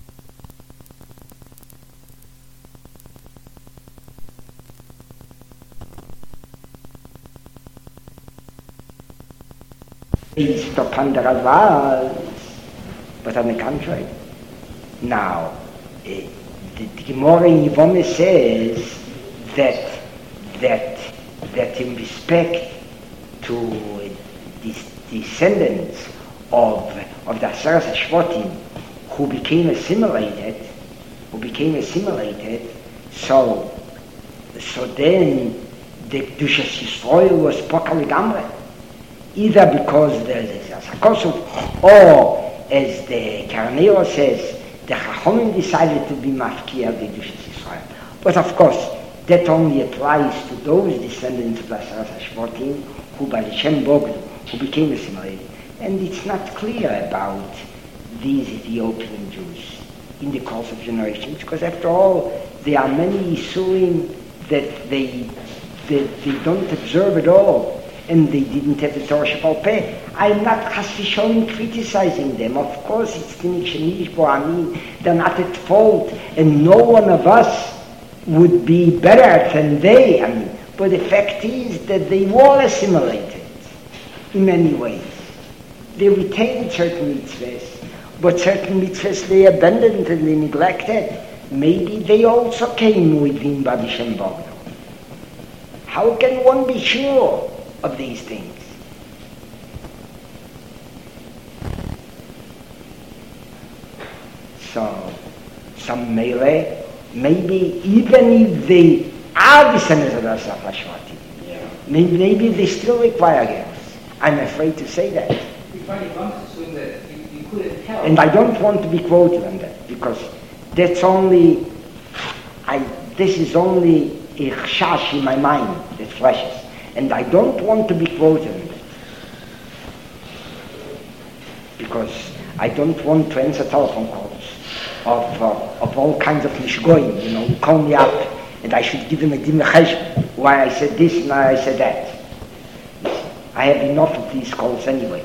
Speaker 1: Based upon the Ravals, but on the contrary. Now, uh, the, the Gemara in Yevamah says that that that in respect to the descendants of of the Aseres HaShvatim who became assimilated, who became assimilated, so so then the Kedushas Yisrael was Poka Legamre, either because there's a Sakosov, or as the Karnero says, the Chachomim decided to be Mafkia of the Kedushas Yisrael. But of course, that only applies to those descendants of the Aseres HaShvatim who by the Shem Bogd, who became assimilated. And it's not clear about these Ethiopian Jews in the course of generations, because after all, there are many Yisurim that they, that they don't observe at all, and they didn't have the Torah Shebal Peh. I'm not chas v'sholem criticizing them. Of course, it's Tinik Shenish Bo. I mean, they're not at fault, and no one of us would be better than they. I mean, but the fact is that they were assimilated in many ways. They retained certain mitzvahs, but certain mitzvahs they abandoned and they neglected. Maybe they also came within Badi Shem Bogdo. How can one be sure of these things? So, some melee, maybe even if they are descendants of the Aseres HaShvatim, yeah. maybe, maybe they still require girls. I'm afraid to say that.
Speaker 3: We find it wrong to assume that you, you couldn't tell.
Speaker 1: And I don't want to be quoted on that, because that's only, I, this is only a chash in my mind that flashes. And I don't want to be quoted on that. Because I don't want to answer telephone calls of uh, of all kinds of mishgoyim, you know, who call me up and I should give them a din cheshbon why I said this and I said that. I have enough of these calls anyway.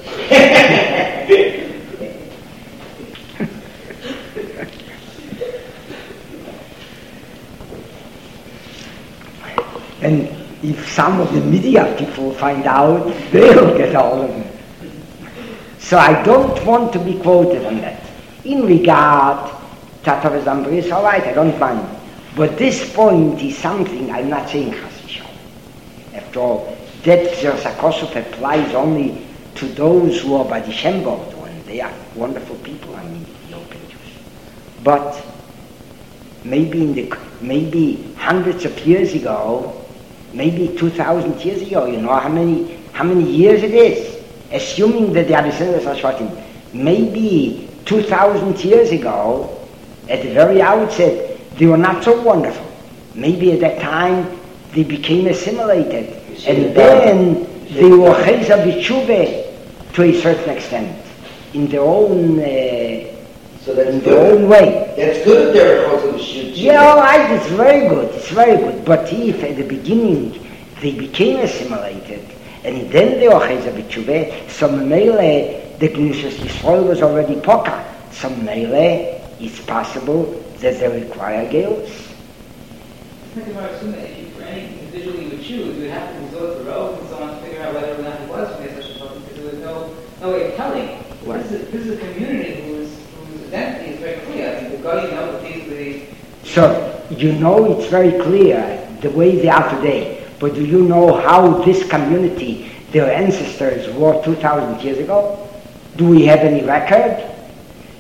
Speaker 1: And if some of the media people find out, they'll get all of them. So I don't want to be quoted on that. In regard to Tatav Zambris, all right, I don't mind. But this point is something I'm not saying chas v'sholem. After all, that Zerzakosov applies only to those who are by the Shem Bogdo, and they are wonderful people, I mean, the open Jews. But maybe in the maybe hundreds of years ago, maybe two thousand years ago, you know how many how many years it is, assuming that they are descendants of Shvatim, maybe two thousand years ago, at the very outset, they were not so wonderful. Maybe at that time they became assimilated, and then they were chayza b'tshuva to a certain extent, in their own uh,
Speaker 4: so that's
Speaker 1: in
Speaker 4: good.
Speaker 1: their own way.
Speaker 4: That's good if they're chayza b'tshuva.
Speaker 1: Yeah, all right, it's very good, it's very good. But if at the beginning they became assimilated, and then they were chayza b'tshuva, so Meile, the Kedushas Yisrael was already poka. So Meile, it's possible that they require girls.
Speaker 3: I think I assume that if you, for any individual you would choose, you would have to resort to rows and so on to figure out whether or not it was from such a person, because there was no, no way of telling. This is, this is a community whose, whose identity is very clear. I mean, the God, you know, that these are the...
Speaker 1: So, you know it's very clear the way they are today, but do you know how this community, their ancestors, were two thousand years ago? Do we have any record?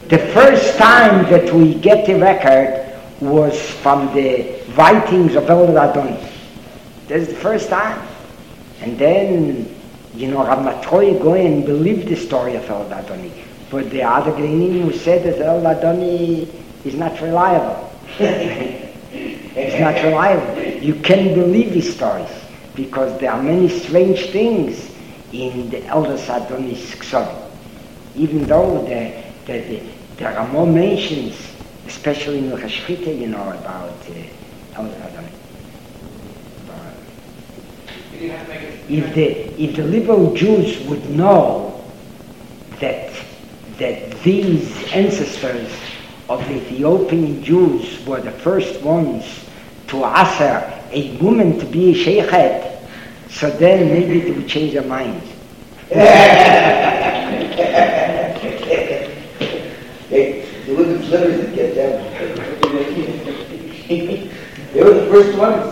Speaker 1: The first time that we get the record was from the writings of Elad Adoni. That's the first time. And then, you know, Rav Matroy Goyen believed the story of Elad Adoni. But the other Gleinim who said that Elad Adoni is not reliable. It's not reliable. You can believe his stories because there are many strange things in the Eldas Adoni's Ksovim. Even though the, the, the, there are more mentions, especially in Hilchos Shchita, you know, about uh, Eldas Adoni. If the if the liberal Jews would know that that these ancestors of the Ethiopian Jews were the first ones to aser a woman to be a sheikhet, so then maybe they would change their minds.
Speaker 4: Hey, there were the flippers that get them. They were the first ones.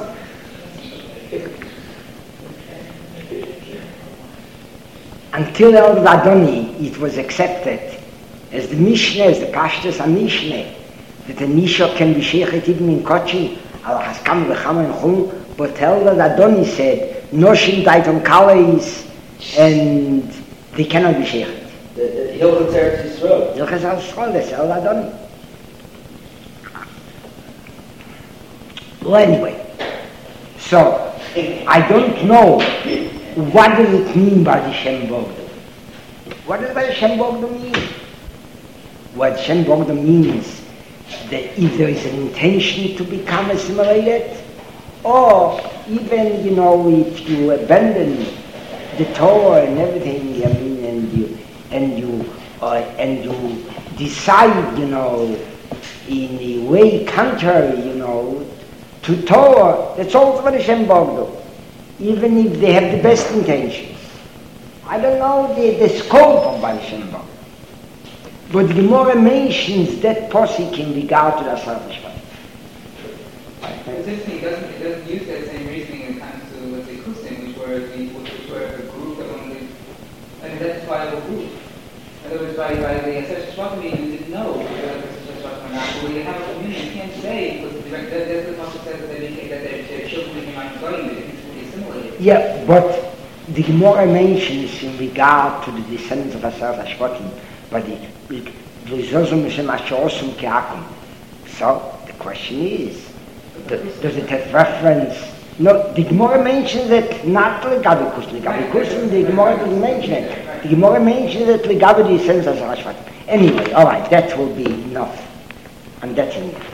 Speaker 1: Until Elad Adoni, it was accepted as the Mishnah, as the Pashtus and Mishnah, that the Mishnah can be sheikhet even in Kochi, al Haskam v'chama and Chum, but Elad Adoni said, Noshim daitom kalais, and they cannot be sheikhet.
Speaker 4: The Hilchos Eretz Yisrael.
Speaker 1: Hilchos Eretz Yisrael, that's Elad Adoni. Well, anyway, so, I don't know what does it mean by the Shem Bogdo. What does the Shem Bogdo mean? What Shem Bogdo means that if there is an intention to become assimilated, or even, you know, if you abandon the Torah and everything, I mean, and you and you uh, and you decide, you know, in a way contrary, you know, to Torah, that's also what Shem Bogdo. Even if they have the best intentions. I don't know the, the scope of Baal Shem Tov. But the Gemara mentions that posik in regard to the Asar Shvat.
Speaker 3: It's interesting, it doesn't, it doesn't use that same reasoning when it comes to, let's say, Kusim, which were, the, which were a group that only, an identifiable group. In other words, by, by the Asar Shvat meeting, you didn't know whether the Asar Shvat or not. But when you have a community, you can't say, because the, that, that's the Pasuk says that they became, that their, their children became going,
Speaker 1: yeah, but the Gemara mentions in regard to the descendants of Asar Hashvatim, but the so the question is, does it have reference? No, the Gemara mentions it not Legabe Kusim. Legabe Kusim, the Gemara doesn't mention it. The Gemara mentions it Legabe the descendants of Asar Hashvatim. Anyway, all right, that will be enough, and that's enough.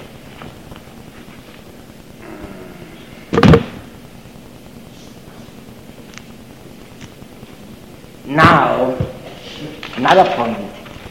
Speaker 1: Now, another point.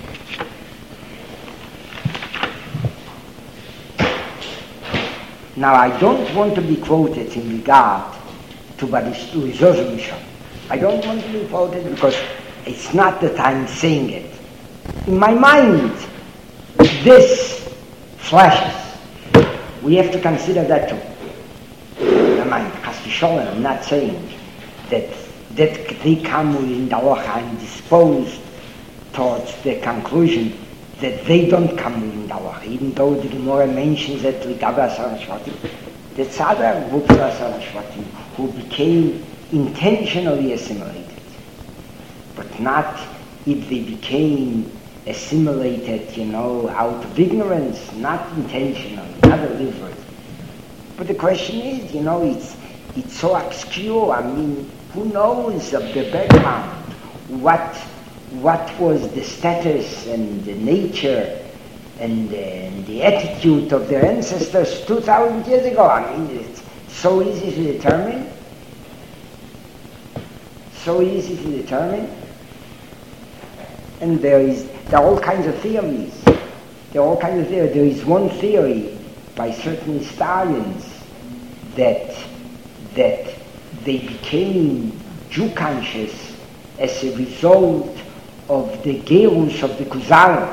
Speaker 1: Now, I don't want to be quoted in regard to Barishtuzozmisha. I don't want to be quoted because it's not that I'm saying it. In my mind, this flashes. We have to consider that too. In my mind, I'm not saying that that they come in the halacha and disposed towards the conclusion that they don't come in the halacha, even though the Gemara mentions that Ligabe Asar Hashvatim, that's other groups of Asar Hashvatim who became intentionally assimilated, but not if they became assimilated, you know, out of ignorance, not intentionally, not deliberate. But the question is, you know, it's it's so obscure. I mean, who knows of the background? What what was the status and the nature and, uh, and the attitude of their ancestors two thousand years ago? I mean, it's so easy to determine. So easy to determine. And there is there are all kinds of theories. There are all kinds of theories. There is one theory by certain historians that that they became Jew conscious as a result of the Gerus of the Kuzarim.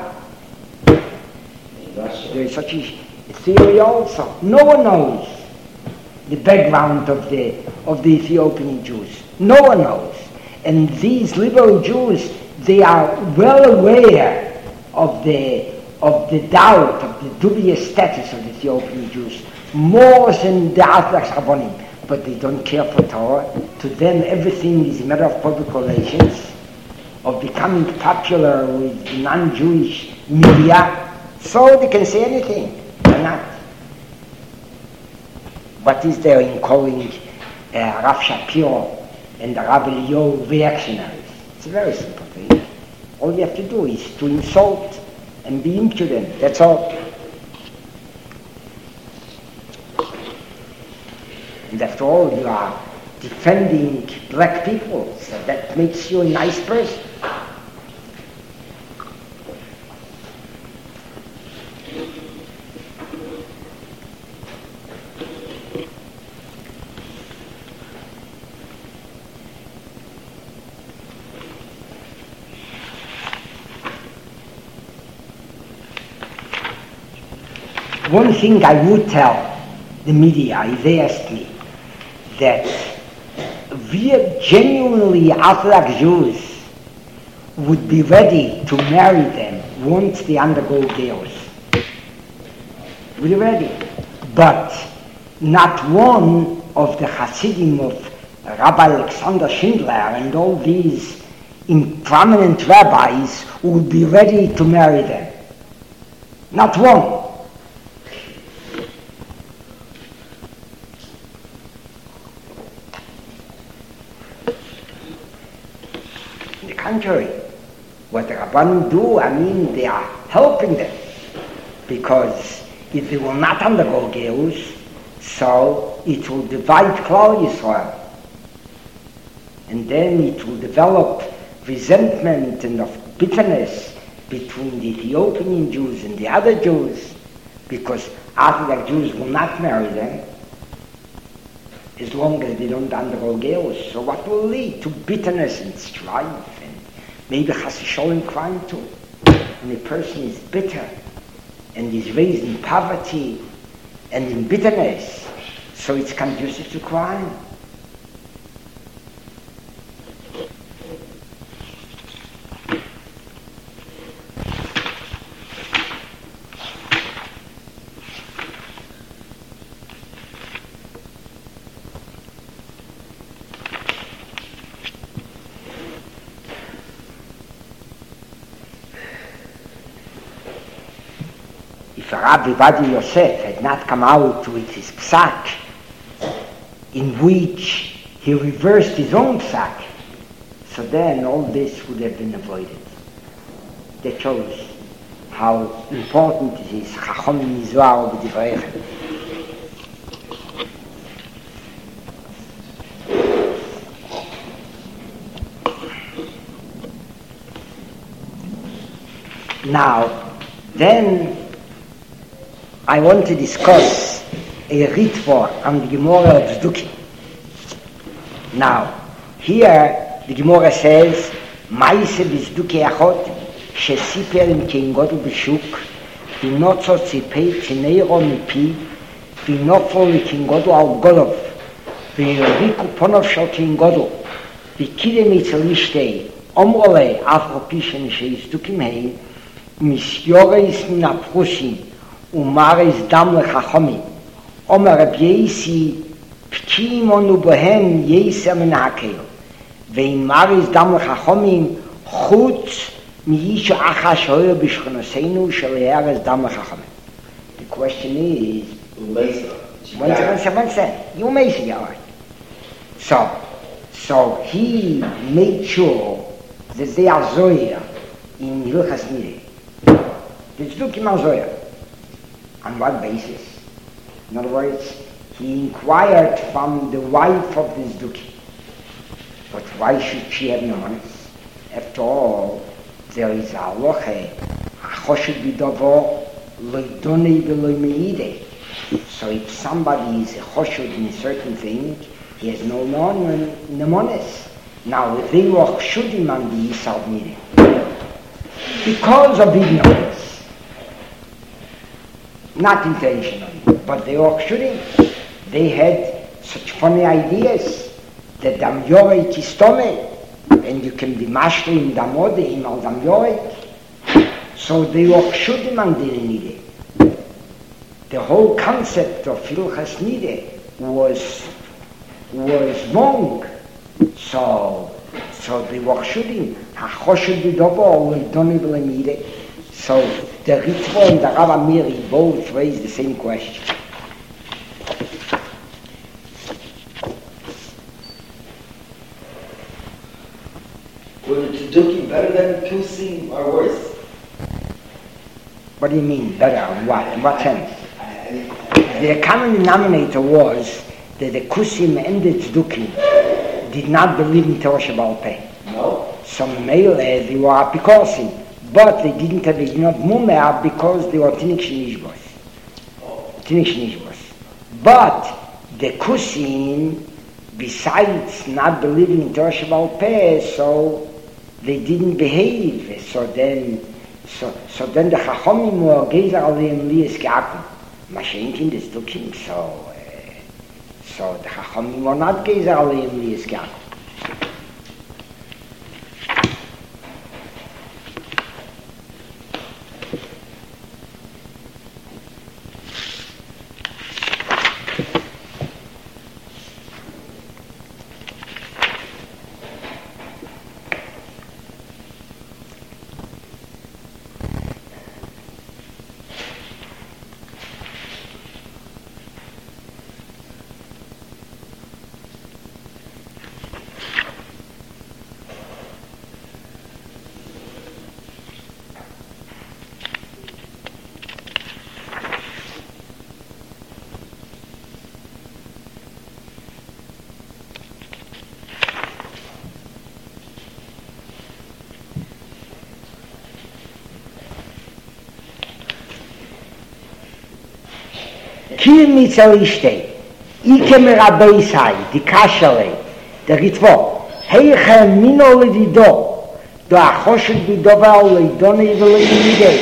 Speaker 1: There is such a theory also. No one knows the background of the of the Ethiopian Jews. No one knows. And these liberal Jews, they are well aware of the of the doubt, of the dubious status of the Ethiopian Jews, more than the Orthodox Rabbonim. But they don't care for Torah. To them, everything is a matter of public relations, of becoming popular with non-Jewish media, so they can say anything. Why not? What is there in calling uh, Rav Shapiro and the Rav Eliyahu reactionaries? It's a very simple thing. All you have to do is to insult and be impudent. That's all. And after all, you are defending black people, so that makes you a nice person. One thing I would tell the media, if they asked me, that we genuinely Orthodox Jews would be ready to marry them once they undergo chaos. We're ready. But not one of the Hasidim of Rabbi Alexander Schindler and all these prominent rabbis would be ready to marry them. Not one. Contrary, what the Rabbanim do, I mean, they are helping them, because if they will not undergo Geus, so it will divide Klal Yisrael, and then it will develop resentment and of bitterness between the Ethiopian Jews and the other Jews, because Orthodox Jews will not marry them as long as they don't undergo Geus. So what will lead to bitterness and strife? Maybe Chas v'Sholom crime too. When a person is bitter and is raised in poverty and in bitterness, so it's conducive to crime. If Rabbi Ovadia Yosef had not come out with his psak, in which he reversed his own psak, so then all this would have been avoided. That shows how important it is, Chacham Zohar B'Divreichem. Now, then I want to discuss a ritva on the Gemara of Zdukim. Now, here the Gemara says, Maise b'Zduki achot, shesiper im kein Godel b'shuk, v'notzo tzipei tzineiro mipi, v'nofo l'kein Godel al Golov, v'yoriku ponov shal kein Godel, v'kidem etzel ishtei, omrole afropishen she'Zdukim hei, misyoreis min aprusim, umaris dam lechachomim, omer Reb Yeisi, p'kim onu bohem yeser min hakel, ve'im maris dam lechachomim, chutz mi'isha achash hoyer b'shchonoseinu shel eres dam lechachomim. The question is, one second, one second, you may say, all right. So, so he made sure that they are zoyer in Hilchas Nidei. The Zdukim are zoyer. On what basis? In other words, he inquired from the wife of the Zdukim. But why should she have nemonis? After all, there is a halacha, choshed b'davo, lo donei v'lo meidei. So if somebody is a choshed in a certain thing, he has no nemonis. Now, they were choshedim on the Yisrael Nidei. Because of ignorance. Not intentionally, but they were shooting. They had such funny ideas that dam yoret istome, and you can be mashlim damode im al dam yoret. So they were shooting on the Nide. The whole concept of Hilchas Nide was was wrong. So so they were shooting. HaChoshed B'Dobo L'Doni Nide. So the Ritva and the Rav Amiri both raised the same question.
Speaker 4: Were the Tzedukim better than Kusim or worse?
Speaker 1: What do you mean, better? What? In what sense? The common denominator was that the Kusim and the Tzdukim did not believe in Torah Shebaal Peh.
Speaker 4: No.
Speaker 1: Some male, they were apikosim, but they didn't have enough mumah because they were tinik shenishbos. Tinik shenishbos. But the Kusim, besides not believing in Torah Shebaal Peh, so they didn't behave. So then, so so then the Chachomim were gezer aleim liyas ke'akum. Mashenkin the Tzdukim, so uh, so the Chachomim were not gezer aleim liyas ke'akum. Kir mitzel ishtei, ike merabei sai, di kashalei, der Ritvo, heiche mino levido, do achoshet bidova leidone v'leidei,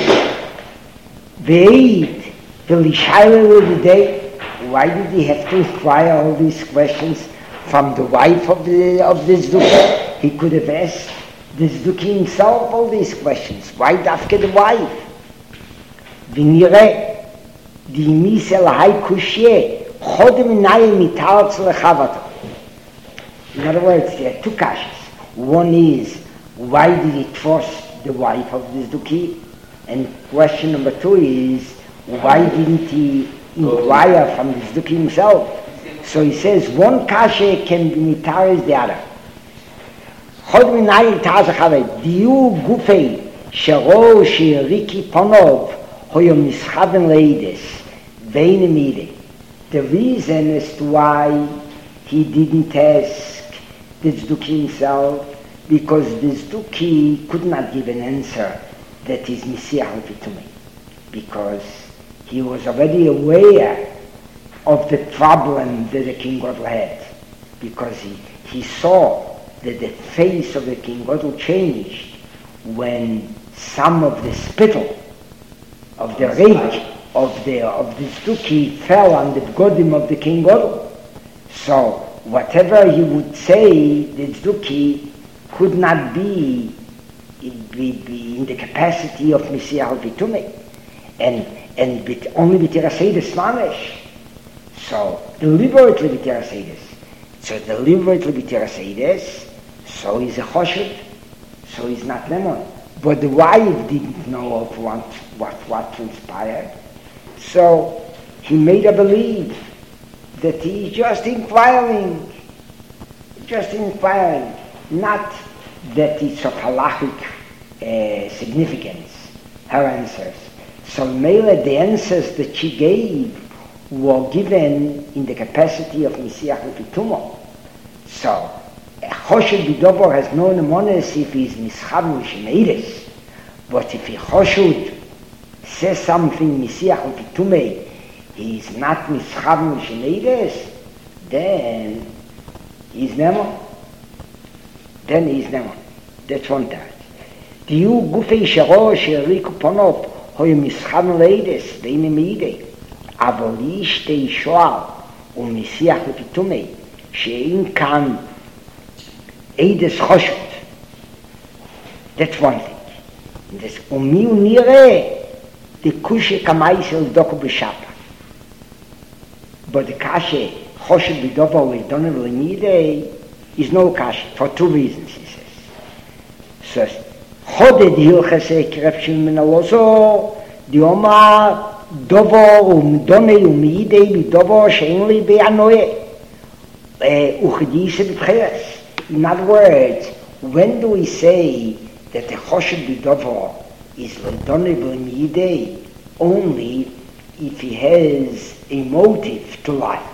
Speaker 1: ve'id, v'lishayle levidei. Why did he have to inquire all these questions from the wife of the of the Zduki? He could have asked the Zduki himself all these questions. Why dafke the wife? V'nireh, die Misel hai kushye, chodem naye mitarz lechavata. In other words, there are two kashas. One is, why did he trust the wife of the Zduki? And question number two is, why didn't he inquire from the Zduki himself? So he says, one kasha can be mitarz the other. Chodem naye mitarz lechavata. Diu gufei, shero shiriki ponov, hoyo mischaben leides. The reason as to why he didn't ask the Zduki himself, because the Zduki could not give an answer that is Messiah Alpitumi, because he was already aware of the problem that the King Gadol had, because he, he saw that the face of the King Gadol changed when some of the spittle of the rage of the of the Zduki fell on the Godim of the King Gadol. So whatever he would say, the Zduki could not be, be, be in the capacity of Messiah Alpitume, and and bit, only with Tirasedes Mamish. So deliberately with Tirasedes. So deliberately with Tirasedes, so he's a Choshed, so he's not Lemon. But the wife didn't know of what what, what transpired. So he made her believe that he's just inquiring, just inquiring, not that it's of halachic uh, significance, her answers. So Mele, the answers that she gave were given in the capacity of Messiah L'Pitumo. So Choshed B'Dobo has no nemones if he's Mischab Mishmeides, but if he Choshed says something Messiah L'Pitume, he is not Mischab Mishmeides, then he's Nemo. Then he's Nemo. That's one part. Diu Gufei Shero Sheriku Ponop Hoy Mischab Leides Veine Meide אבל ישתי שואל ומסיח לפתומי שאין כאן אידס חושת. That's one thing. das um mir und ihre die kusche kamaisel doko beshapa but the kashe hoshe bidovo we don't have need is no kashe for two reasons he says so hode di hilchese krefshim min aloso di oma dovo um done um ide bidovo sheinli be anoye uchdise betrees. In other words, when do we say that the choshed bidovo is l'donable in yidei only if he has a motive to lie,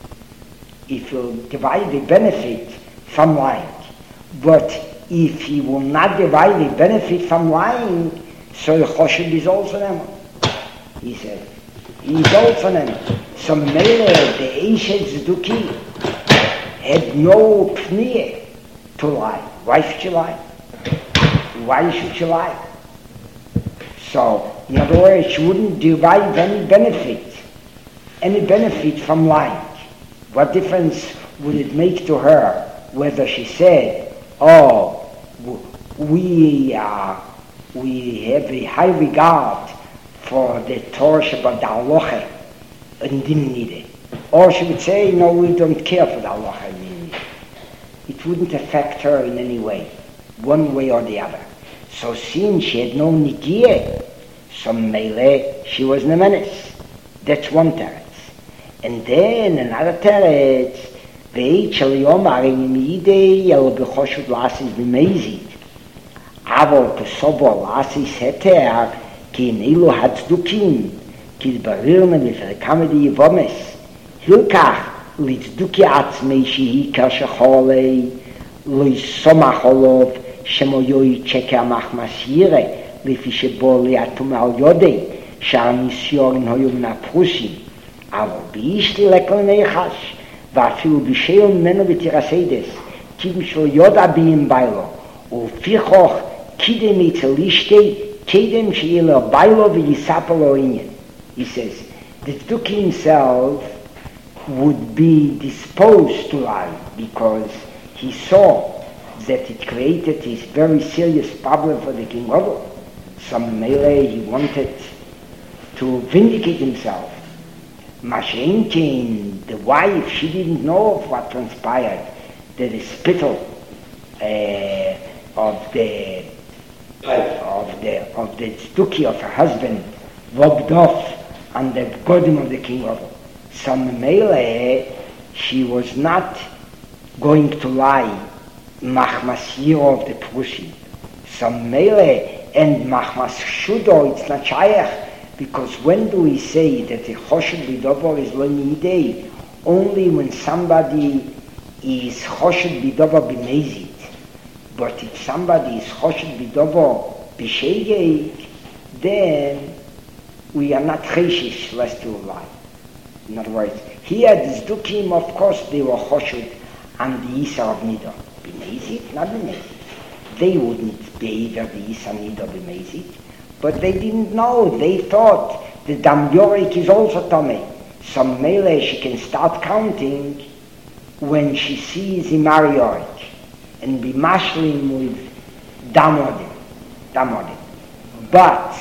Speaker 1: if he'll derive a benefit from lying. But if he will not derive a benefit from lying, so the choshed is also them. He said, he is also them. So mele the Eshet Zduki had no pnie to lie. Why should she lie? Why should she lie? So, in other words, she wouldn't derive any benefit, any benefit from lying. What difference would it make to her whether she said, oh, we uh, we have a high regard for the Torah Shabbat Halacha and didn't need it. Or she would say, no, we don't care for the Halacha and didn't need it. It wouldn't affect her in any way, one way or the other. So since she had no nigia, so mele, she was nemenis. That's one teretz. And then another teretz, ve'et shel yomar in midei el b'choshut lasis b'meizid. Avol pesobo lasis heter ki in elu hatzdukim ki d'barirne v'ferkamedi yivomes. Hilkach litzduki atzmei shehi kashacholei loy somacholov שמויוי צ'קה מחמסירה לפי שבו ליאטום על יודי שהניסיון היו מן הפרוסים אבל בישתי לקלני חש ואפילו בישאו ממנו בתירסיידס קידם של יודע ביים ביילו ולפיכוך קידם אצל אשתי קידם שיהיה לו ביילו ויספר לו עניין. He says the Tzduki himself would be disposed to lie because he saw that it created this very serious problem for the king of some melee he wanted to vindicate himself. Mashenkin, the wife, she didn't know of what transpired, that the spittle uh, of the of the of the Tzduki of her husband rubbed off on the godim of the king of some melee she was not going to lie Machmas Yiro of the Prussian. Some Mele and Machmas Shudo, it's not Shayach, because when do we say that the Choshed B'Dobo is Lo Nidei? Only when somebody is Choshed B'Dobo B'Mezit. But if somebody is Choshed B'Dobo B'Shegeit, then we are not Cheshish, lest to lie. In other words, here the Zdukim, of course, they were Choshed and the Isa of Nidah. B'mezit, not b'mezit. They wouldn't be either the Isa Nidah b'mezit, but they didn't know. They thought the Dam Yorik is also Tomei. Some Mele she can start counting when she sees Imar Yorik and be mashlim with Dam Odim. Dam Odim. But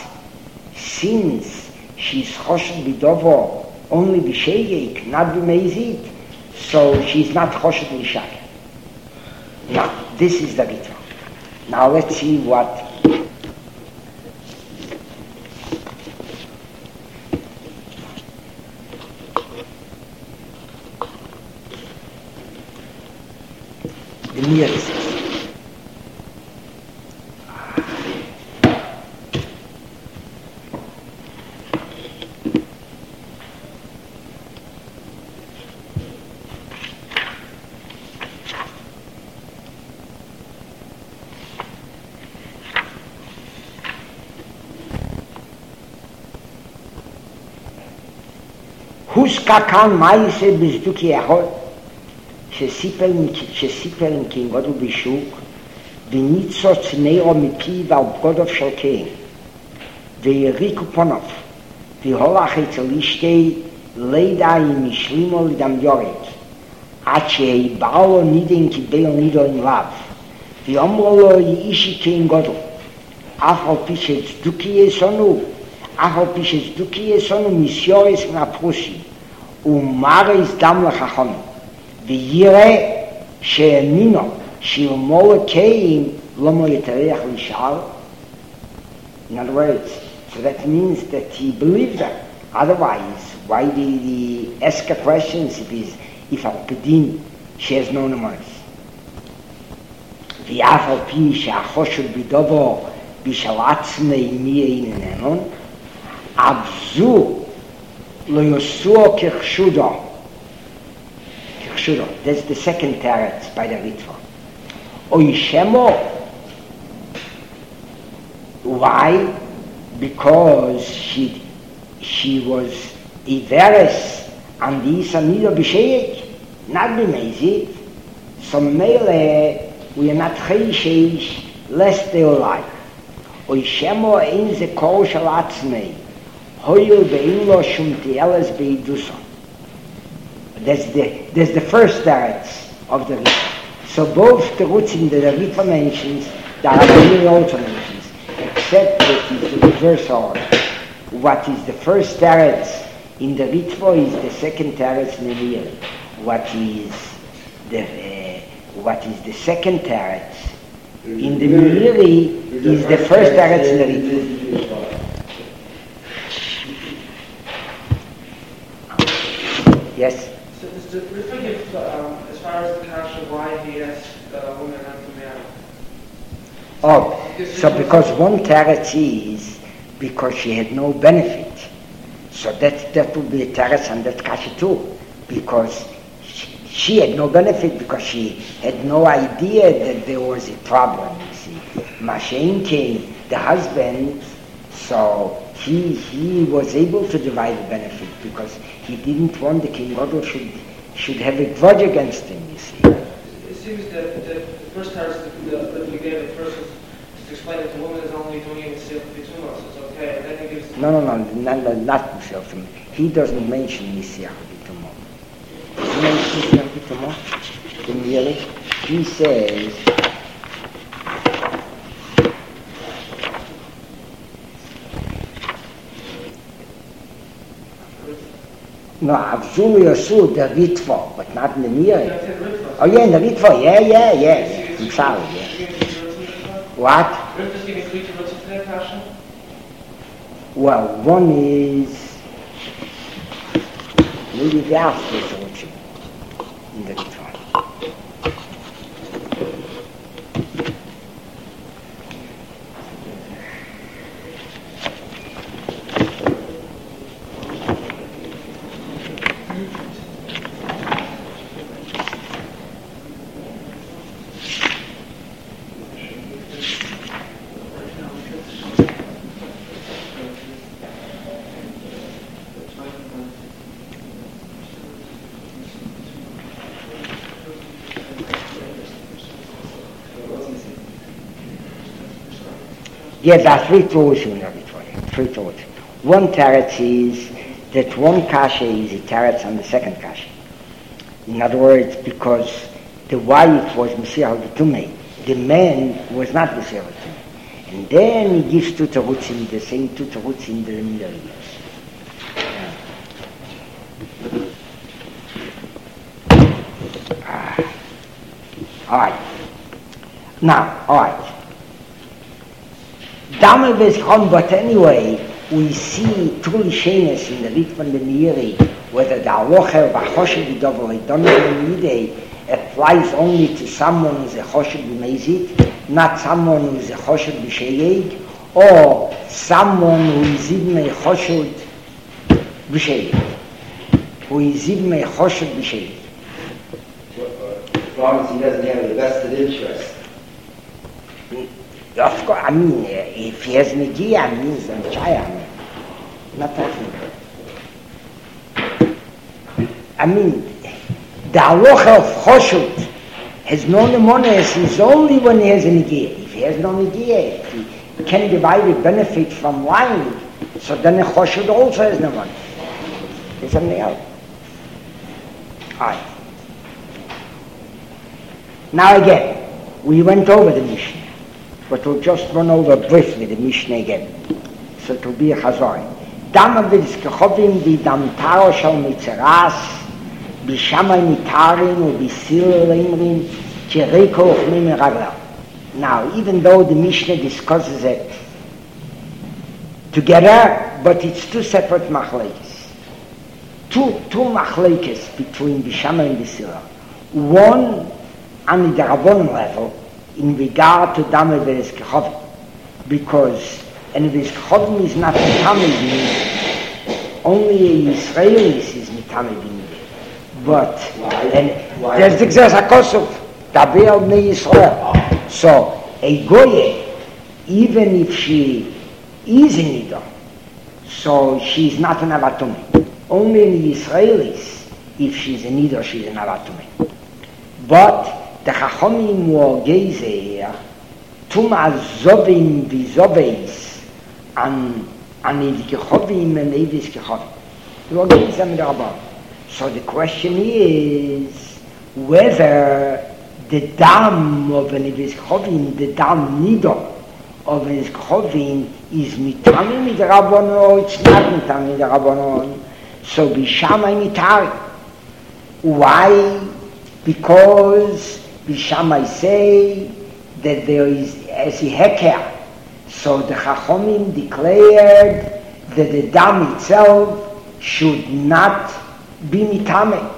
Speaker 1: since she's Choshed B'Dovo only b'Shegek, not b'mezit, so she's not Choshed L'Shak. Now, this is the Ritva. Now let's see what the Mir says. Huska kan maise bizduki echot שסיפר עם king גודל בשוק וניצוץ נאו מפיו על בגודו של king ויריקו פוניו והולך אצל אשתי לידה עם משלימו לדם יורד עד שהיבאו נידן קיבל נידו עם לב ואומרו לו אישי king גודל אף על פי שצדוקי יסונו, אף על פי שצדוקי יסונו מסיורס מהפרוסי, ומרס דם לחכם, ויראה שהאמינו שירמו לקיים לא מו יתרח לשאל. In other words, so that means that he believed that. Otherwise, why did he ask questions if he's, if Al-Qadin, she has no numbers? ואף על פי שהחושד בדובו בשל עצמי מי איננו, אף זו לא יוסו כחשודו. כחשודו. That's the second teretz by the Ritva. אוי שמו. Why? Because she she was Iveres and the Isanido B'Sheik, not B'Mezit. So mele we are not Chaysheish, lest they alive. Oy Shemo ein ze kol shel atzmei, hoyel be'in lo shum tieles be'idusa. That's the, that's the first teretz of the Ritva. So both terutzim in the Ritva mentions, the Rabbi also mentions, except that it's the reverse order. What is the first teretz in the Ritva is the second teretz in the Nehemiah. What is the uh, what is the second teretz in the Nehemiah is the first teretz in the Ritva. Yes.
Speaker 3: So does the Ritva give, um, as far as the kasha, why he asked uh, women not to marry?
Speaker 1: Oh, so because one teretz is because she had no benefit. So that that would be a teretz and that kasha too. Because she, she had no benefit because she had no idea that there was a problem, you see. Mashen came, the husband, so he he was able to divide the benefit because he didn't want the king Gadol should should have a grudge against him, you see.
Speaker 3: It seems that the, the first teretz that, that we gave at first was to explain that the woman is only doing it with B'tumah, so it's okay. And then he gives...
Speaker 1: No, no, no, no, no not himself. He doesn't mention Misiach B'tumah. He mentions Misiach B'tumah. In really, he says, no, Avzulu Yosu, the Ritva, but not in the Nehemiah. Oh yeah, in the Ritva, yeah, yeah, yeah. I'm sorry, yeah. What? Well, one is maybe the after solution in the Ritva. Yeah, there are three tools in the Ritva. Three tools. One teretz is that one kasha is a teretz on the second kasha. In other words, because the wife was Mesiach B'tumah, the man was not Mesiach B'tumah. And then he gives two terutzim, the same two terutzim the Nehemiah gives. Ah. All right. Now, all right. But anyway, we see two lishenes in the Ritva and the Nehemiah, whether the alocher or choshed b'dover idon applies only to someone who is a choshed b'mezit, not someone who is a choshed b'sheyeg, or someone who is even a choshed b'sheyeg, who is even a choshed b'sheyeg.
Speaker 4: As long as he doesn't have the vested interest.
Speaker 1: Of course, I mean, uh, if he has negia, I mean, he's a child. Not talking about. I mean, the halacha of choshut has no nemones is only when he has a negia. If he has no negia, if he can derive a benefit from lying, so then a choshut also has nemones. There's something else. All right. Now again, we went over the Mishnah. but we'll just run over briefly the Mishnah again. So it will be a chazor. Dama v'izkechovim v'damtaro shal mitzeras b'shamay mitarin u'b'sil leimrin chereko uchmim meragla. Now, even though the Mishnah discusses it together, but it's two separate machlekes. Two, two machlekes between b'shamay and b'sila. One on the Rabbanon level in regard to Dama v'izkechovim, because and v'izkechovim is not mitame b'nideh. Only a Israelis is mitame b'nideh. But and
Speaker 4: Why?
Speaker 1: there's the Gzas HaKosov, Daber al Bnei Yisrael. So a Goye, even if she is in Nidor, so she's not an Avatumi. Only in the Israelis, if she's in Nidor, she's an Avatumi. But the Chachomim were Gezer, Tuma Zovim v'Zoveis, and and Kechovim and Evis Kechovim. They were Gezer mit Rabban. So the question is whether the dam of an Evis Kechovim, the dam Nidor of an Evis Kechovim, is mitami mit Rabban or it's not mitami mit Rabban. So Bishamai mitari. Why? Because Bishamai say that there is as a heker. So the Chachomim declared that the dam itself should not be mitame,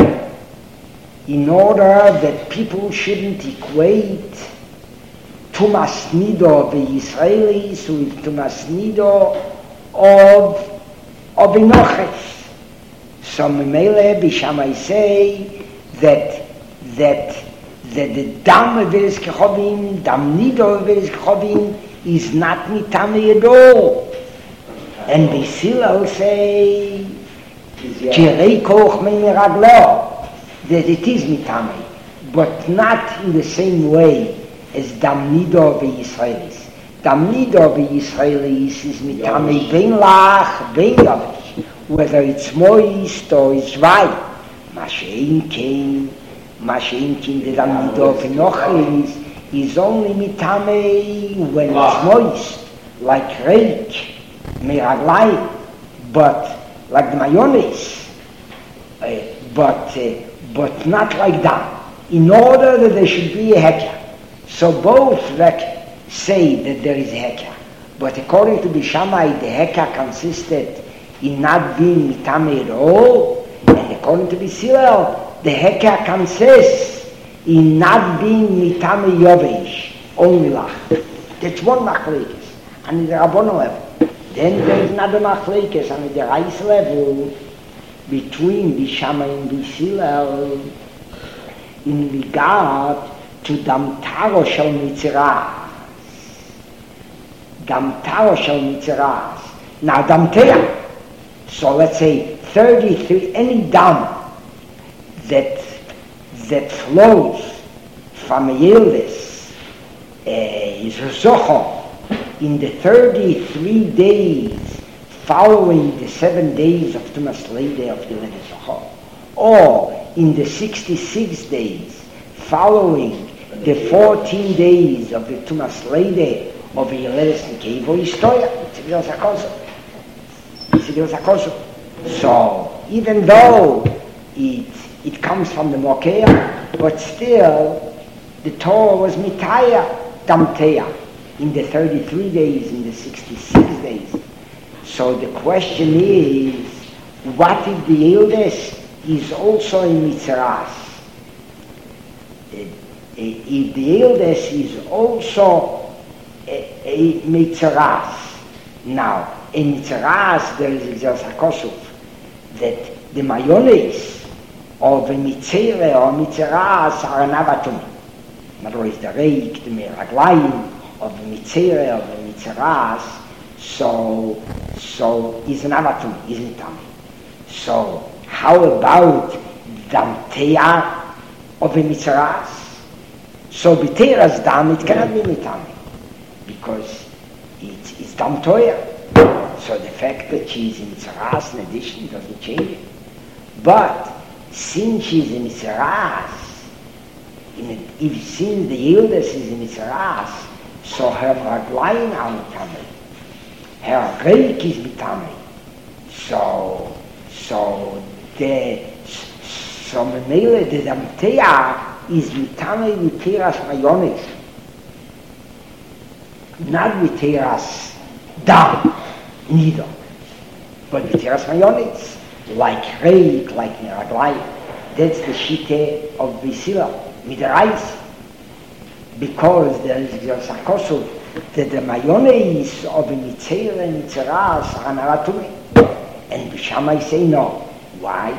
Speaker 1: in order that people shouldn't equate Tumas Nido of the Israelis with Tumas Nido of of Enoches. So Memele Bishamai say that that that the dam of Veres Kechovim, dam Nido of Veres Kechovim, is not mitame at all. And B'Silal say Jirei koch me'meraglo, that it is mitame, but not in the same way as dam Nido of the Israelis. Dam Nido of the Israelis is mitame ben lach, ben yavish, whether it's moist or it's dry. Mashein kein, Mashein kein, the dam Nido of Enoches is only mitame when it's moist, like reik, meraglayim, but like the mayonnaise, uh, but uh, but not like that. In order that there should be a heker. So both like say that there is a heker, but according to Bishamai, the heker consisted in not being mitame at all, and according to B'Silel, the heker consists in not being mitame yovesh, only lach. That's one machlekes, and the Rabbanon level. Then there is another machlekes on the Reis level between Bishamai and B'Silel in regard to damtaro shel mitzeras. Damtaro shel mitzeras. Now damtea. So let's say thirty-three, any dam that that flows from a yildes uh, is zocho in the thirty-three days following the seven days of Tumas Leide of the Yildes Zocho, or in the sixty-six days following the fourteen days of the Tumas Leide of the Yildes Nekevo Histoya. So even though it it comes from the Mokea, but still the Torah was mitaya damteya in the thirty-three days, in the sixty-six days. So the question is, what if the Yildes is also in Mitzeras? If the Yildes is also a, a Mitzeras, now in Mitzeras there is a Zakosuf that the mayonnaise of a Mitzere or Mitzeras are an avatum. In other words, the reik, the meraglayim of the Mitzere of the Mitzeras, so so is an avatum, isn't it? So how about damteya of a Mitzeras? So b'teiras dam, it cannot be mitame, because it's, it's damtoya. So the fact that she's in Mitzeras in addition doesn't change it. But since she's in Mitzeras, in a, if since the Yildes is in Mitzeras, so her raglayim are mitame. Her reik is mitame. So, so the, so memele, the damteya is mitame with tiras mayones. Not with tiras dam, neither. But with tiras mayones, like reik, like raglayim. That's the shite of Bisila, with the rice. Because there is just a kosov that the mayonnaise of the Mitzeir and Mitzeras are anaratume. And Bishamai say no. Why?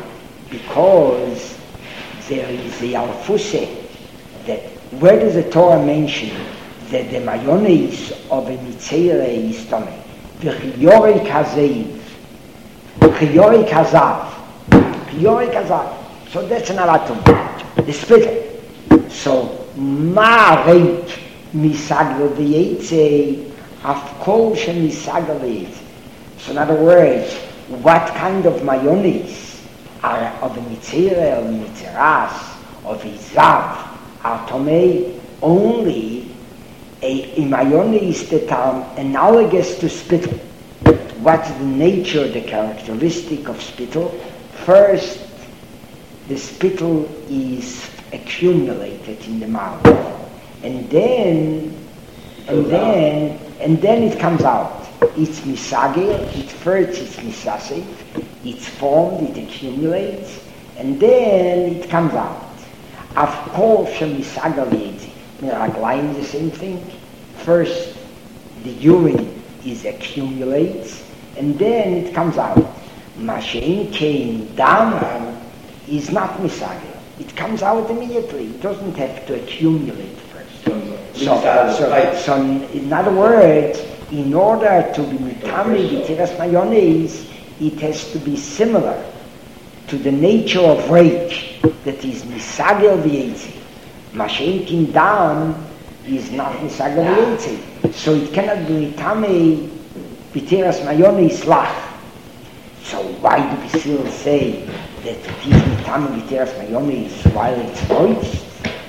Speaker 1: Because there is the alfuse that where does the Torah mention that the mayonnaise of the Mitzeir is tome? V'chiyorei kazev. V'chiyorei kazav. V'chiyorei kazav. So that's an alatum, the spittle. So, ma reik misaglo v'yetze, afkol she misaglo v'yetze. So in other words, what kind of mayonnaise are of a mitzere, of a mitzeras, of a zav, are tomei only a, a mayonnaise that are analogous to spittle. What's the nature, the characteristic of spittle? First, the spittle is accumulated in the mouth, and then, and then, and then it comes out. It's misagir. It first it's misasiv. It's formed. It accumulates, and then it comes out. Of course, misagir v'yetzi. Miraglayim the same thing. First, the urine is accumulates, and then it comes out. Mashein kein dam is not misagir. It comes out immediately. It doesn't have to accumulate first. So, so, so in other words, in order to be mitame b'tiras mayonnaise, it has to be similar to the nature of reik, that is misagir v'yetzi. Mashein kein dam is not misagir v'yetzi. So it cannot be mitame b'tiras mayonnaise lach. So why do we still say that it is mitame b'tiras mayonnaise while it's moist?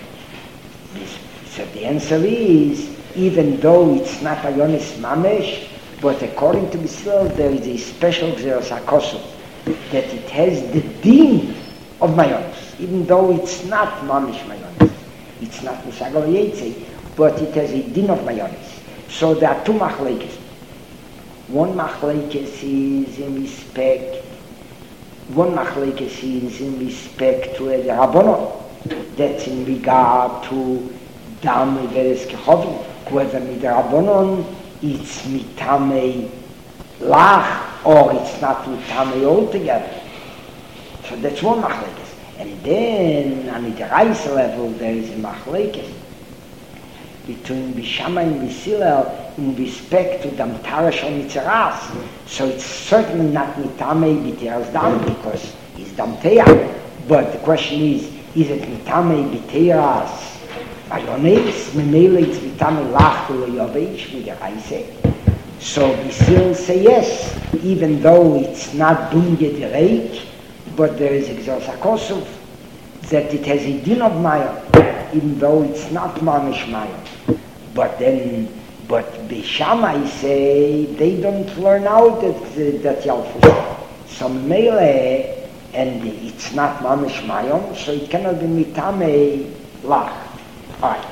Speaker 1: So the answer is, even though it's not mayonnaise mamesh, but according to B'Silel, there is a special gzeros hakosov, that it has the din of mayonnaise, even though it's not mamesh mayonnaise. It's not misagor yetze, but it has a din of mayonnaise. So there are two machlekes. One machlekes is in respect, one machlekes is in respect to the Rabbanon. That's in regard to dam veres kechovim. Whether mit the Rabbanon it's mitame lach or it's not mitame altogether. So that's one machlekes. And then on the rice level there is a machlekes between Bishamai and B'Silel in respect to dam tarash or mitzeras. So it's certainly not mitame b'tiras dam because it's dam teah. But the question is, is it mitame b'tiras mayonnaise? Memele it's mitame lach u'leyovesh with the rice. So B'Silel say yes, even though it's not bunge dereik, but there is a gzeros hakosov that it has a din of mayon, even though it's not mamish mayon. But then, but Bishamai say they don't learn out that uh, that yalfus. So mele, and it's not mamish mayon, so it cannot be mitame lach. All right.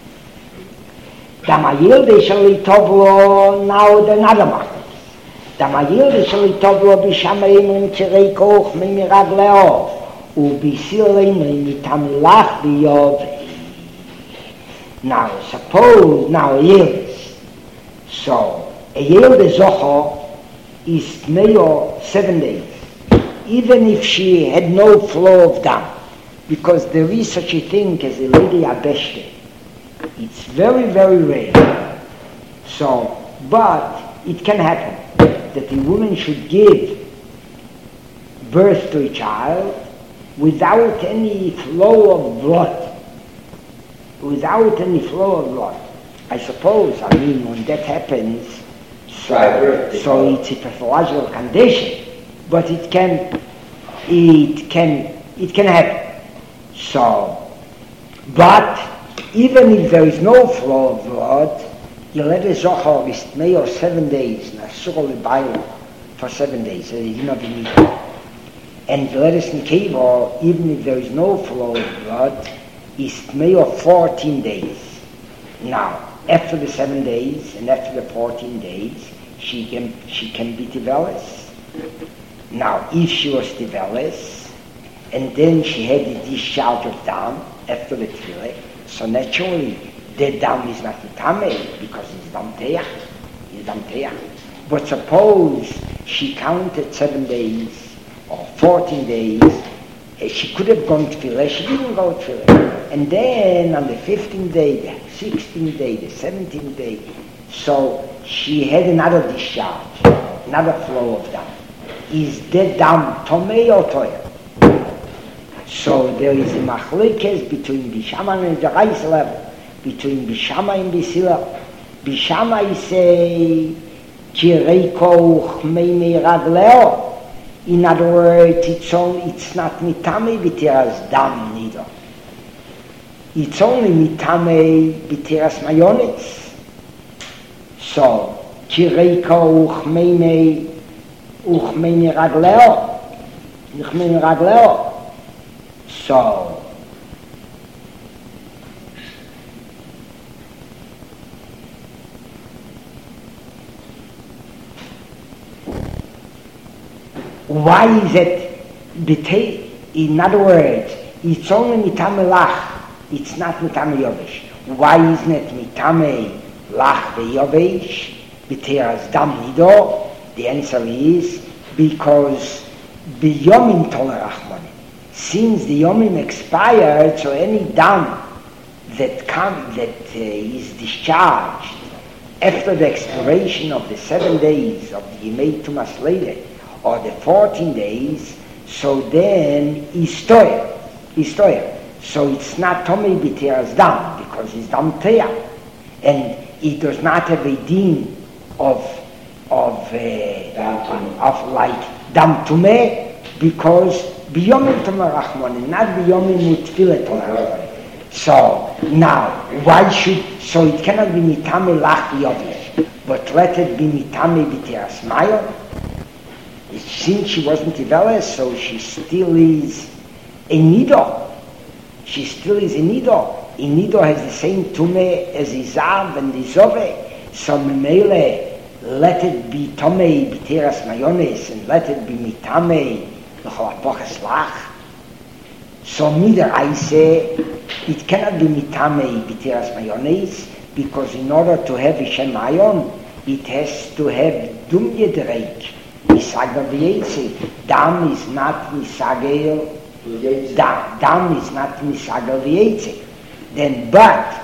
Speaker 1: Damayilde shali tovlo now the another machlekes. Damayilde shali tovlo Bishamai min tzirei koch min miragleo u B'Silel min mitame lach b'yov. Now, suppose, now a yield. So, a yield zocho is tmeyo seven days, even if she had no flow of dam, because there is such a thing as a lady abeshte. It's very, very rare. So, but it can happen that a woman should give birth to a child without any flow of blood. Without any flow of blood. I suppose, I mean, when that happens, so, so it's a pathological condition, but it can, it can, it can happen. So, but even if there is no flow of blood, Yelede Zohar is May or seven days, Nasur Bailo, for seven days, so you know need. And Yeledes Nikeva, even if there is no flow of blood, is May or fourteen days. Now, after the seven days and after the fourteen days, she can she can be Tiveles. Now, if she was Tiveles, and then she had the discharge of dam after the Tefillah, so naturally the dam is not Mitame because it's dam teach, it's dam teach. But suppose she counted seven days or fourteen days, she could have gone to Tefillah, she didn't go to Tefillah. And then on the fifteenth day, the sixteenth day, the seventeenth day, so she had another discharge, another flow of dam. Is the dam Tomei or Toya? So there is a machlekes between Bishama and the Reis level, between Bishama and Bisila. Bishama say, Kireiko Chmeimei Ragleo. In other words, it's, only, it's not mitame b'teras dam nido. It's only mitame b'teras mayonetz. So, Kireiko Chmeimei Uchmeimei Ragleo. Uchmeimei Ragleo. So, why is it, in other words, it's only mitame lach, it's not mitame yovesh. Why isn't it mitame lach veyovesh, b'teras dam nido? The answer is, because b'yomim tolerachmonim. Since the yomim expired, so any dam that come, that uh, is discharged after the expiration of the seven days of the Yemei Tumas Leileh, or the fourteen days, so then is toyer, is toyer. So it's not Tomei B'teras dam, because it's dam teya, and it does not have a din of of uh, of like dam tumeh, because biyomim tomerachmonim, not biyomim utfilet tomerachmonim. So now, why should, so it cannot be mitame lach yovesh, but let it be mitame b'teras mayon. Since she wasn't developed, so she still is a nido. She still is a nido. A nido has the same tume as Izav and Izove. So memele, let it be tomei b'teras mayones, and let it be mitame l'chol ha'poches lach. So midaraise, it cannot be mitame b'teras mayones, because in order to have Ishem mayon, it has to have dum yedreik. Misagel v'yetzik. Dam is not misagel. Dam, dam is not misagel v'yetzik. Then, but,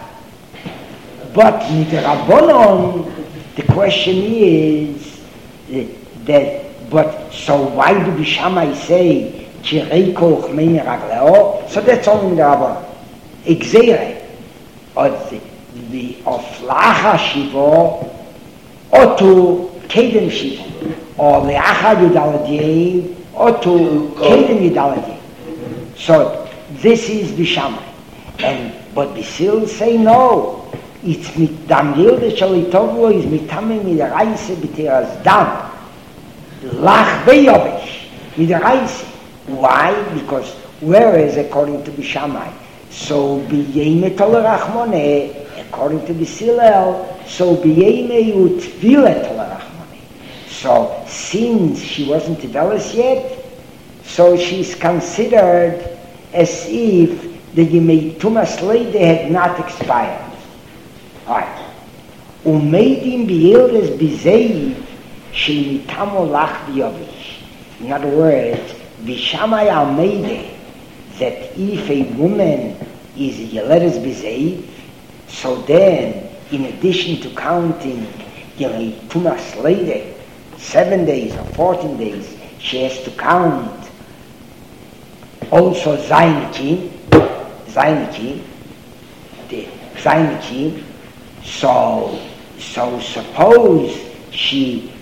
Speaker 1: but midrabanon, the question is uh, that. But so why do Bishamai say Kireiko Chmeimei Ragleo? So that's only midrabanon. Exere, or the the of lacha shivo, or to kedem shivo. Or le'achar yudaladim, or to kedem yudaladim. So this is Bishamai. And but Bisil say no. It's mit dam yilde shalitovu is mitame midaraise b'teras dam. Lach veyovesh midaraise. Why? Because whereas according to Bishamai, so b'yeime tolerachmone, according to Bisilel, so b'yeime utvilet tolerachmone. So, since she wasn't developed yet, so she's considered as if the Yemei Tumas Leileh had not expired. Alright. Umeidim b'yildes b'zeiv shel mitamo lach v'yovish. In other words, Bishamai Almeide, that if a woman is a Yeledes b'zeiv, so then, in addition to counting Yemei Tumas Leileh, seven days or fourteen days, she has to count also Zainikim, Zainikim, the Zainikim. So, so suppose she,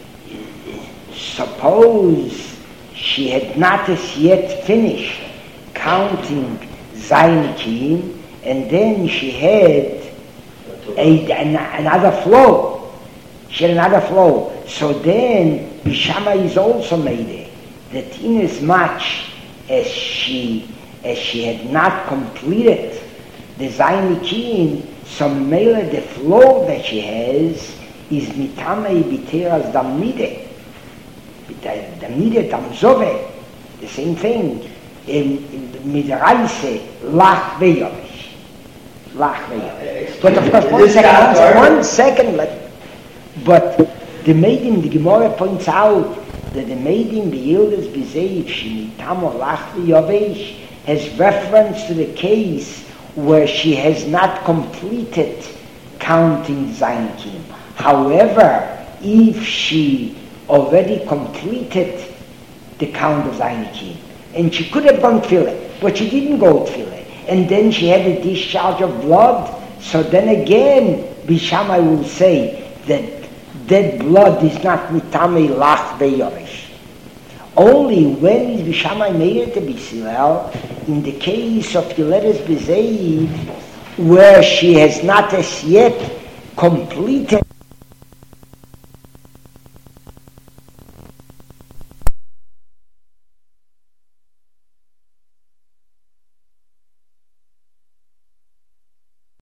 Speaker 1: suppose she had not as yet finished counting Zainikim, and then she had a, an, another flow. She had another flow. So then, Bishama is also made it. That in as much as she, as she had not completed the Zainikin, so Mele, the flow that she has, is Mitamei Biteras Damide. Damide Damzove, the same thing. In Midraise, Lach Veyovish. Lach Veyovish. But of course, one second, one second, let, but the maiden, the Gemara points out that the maiden, the Yildiz Bezeiv, Shemitamo Lach Veyovish, has reference to the case where she has not completed counting Zainikim. However, if she already completed the count of Zainikim, and she could have gone Tefillah, but she didn't go Tefillah, and then she had a discharge of blood, so then again, Bishamai will say that that blood is not Mitame Lach Beyorish. Only when is Bishamai made it to B'Silel, in the case of Yoledes B'Zeiv, where she has not as yet completed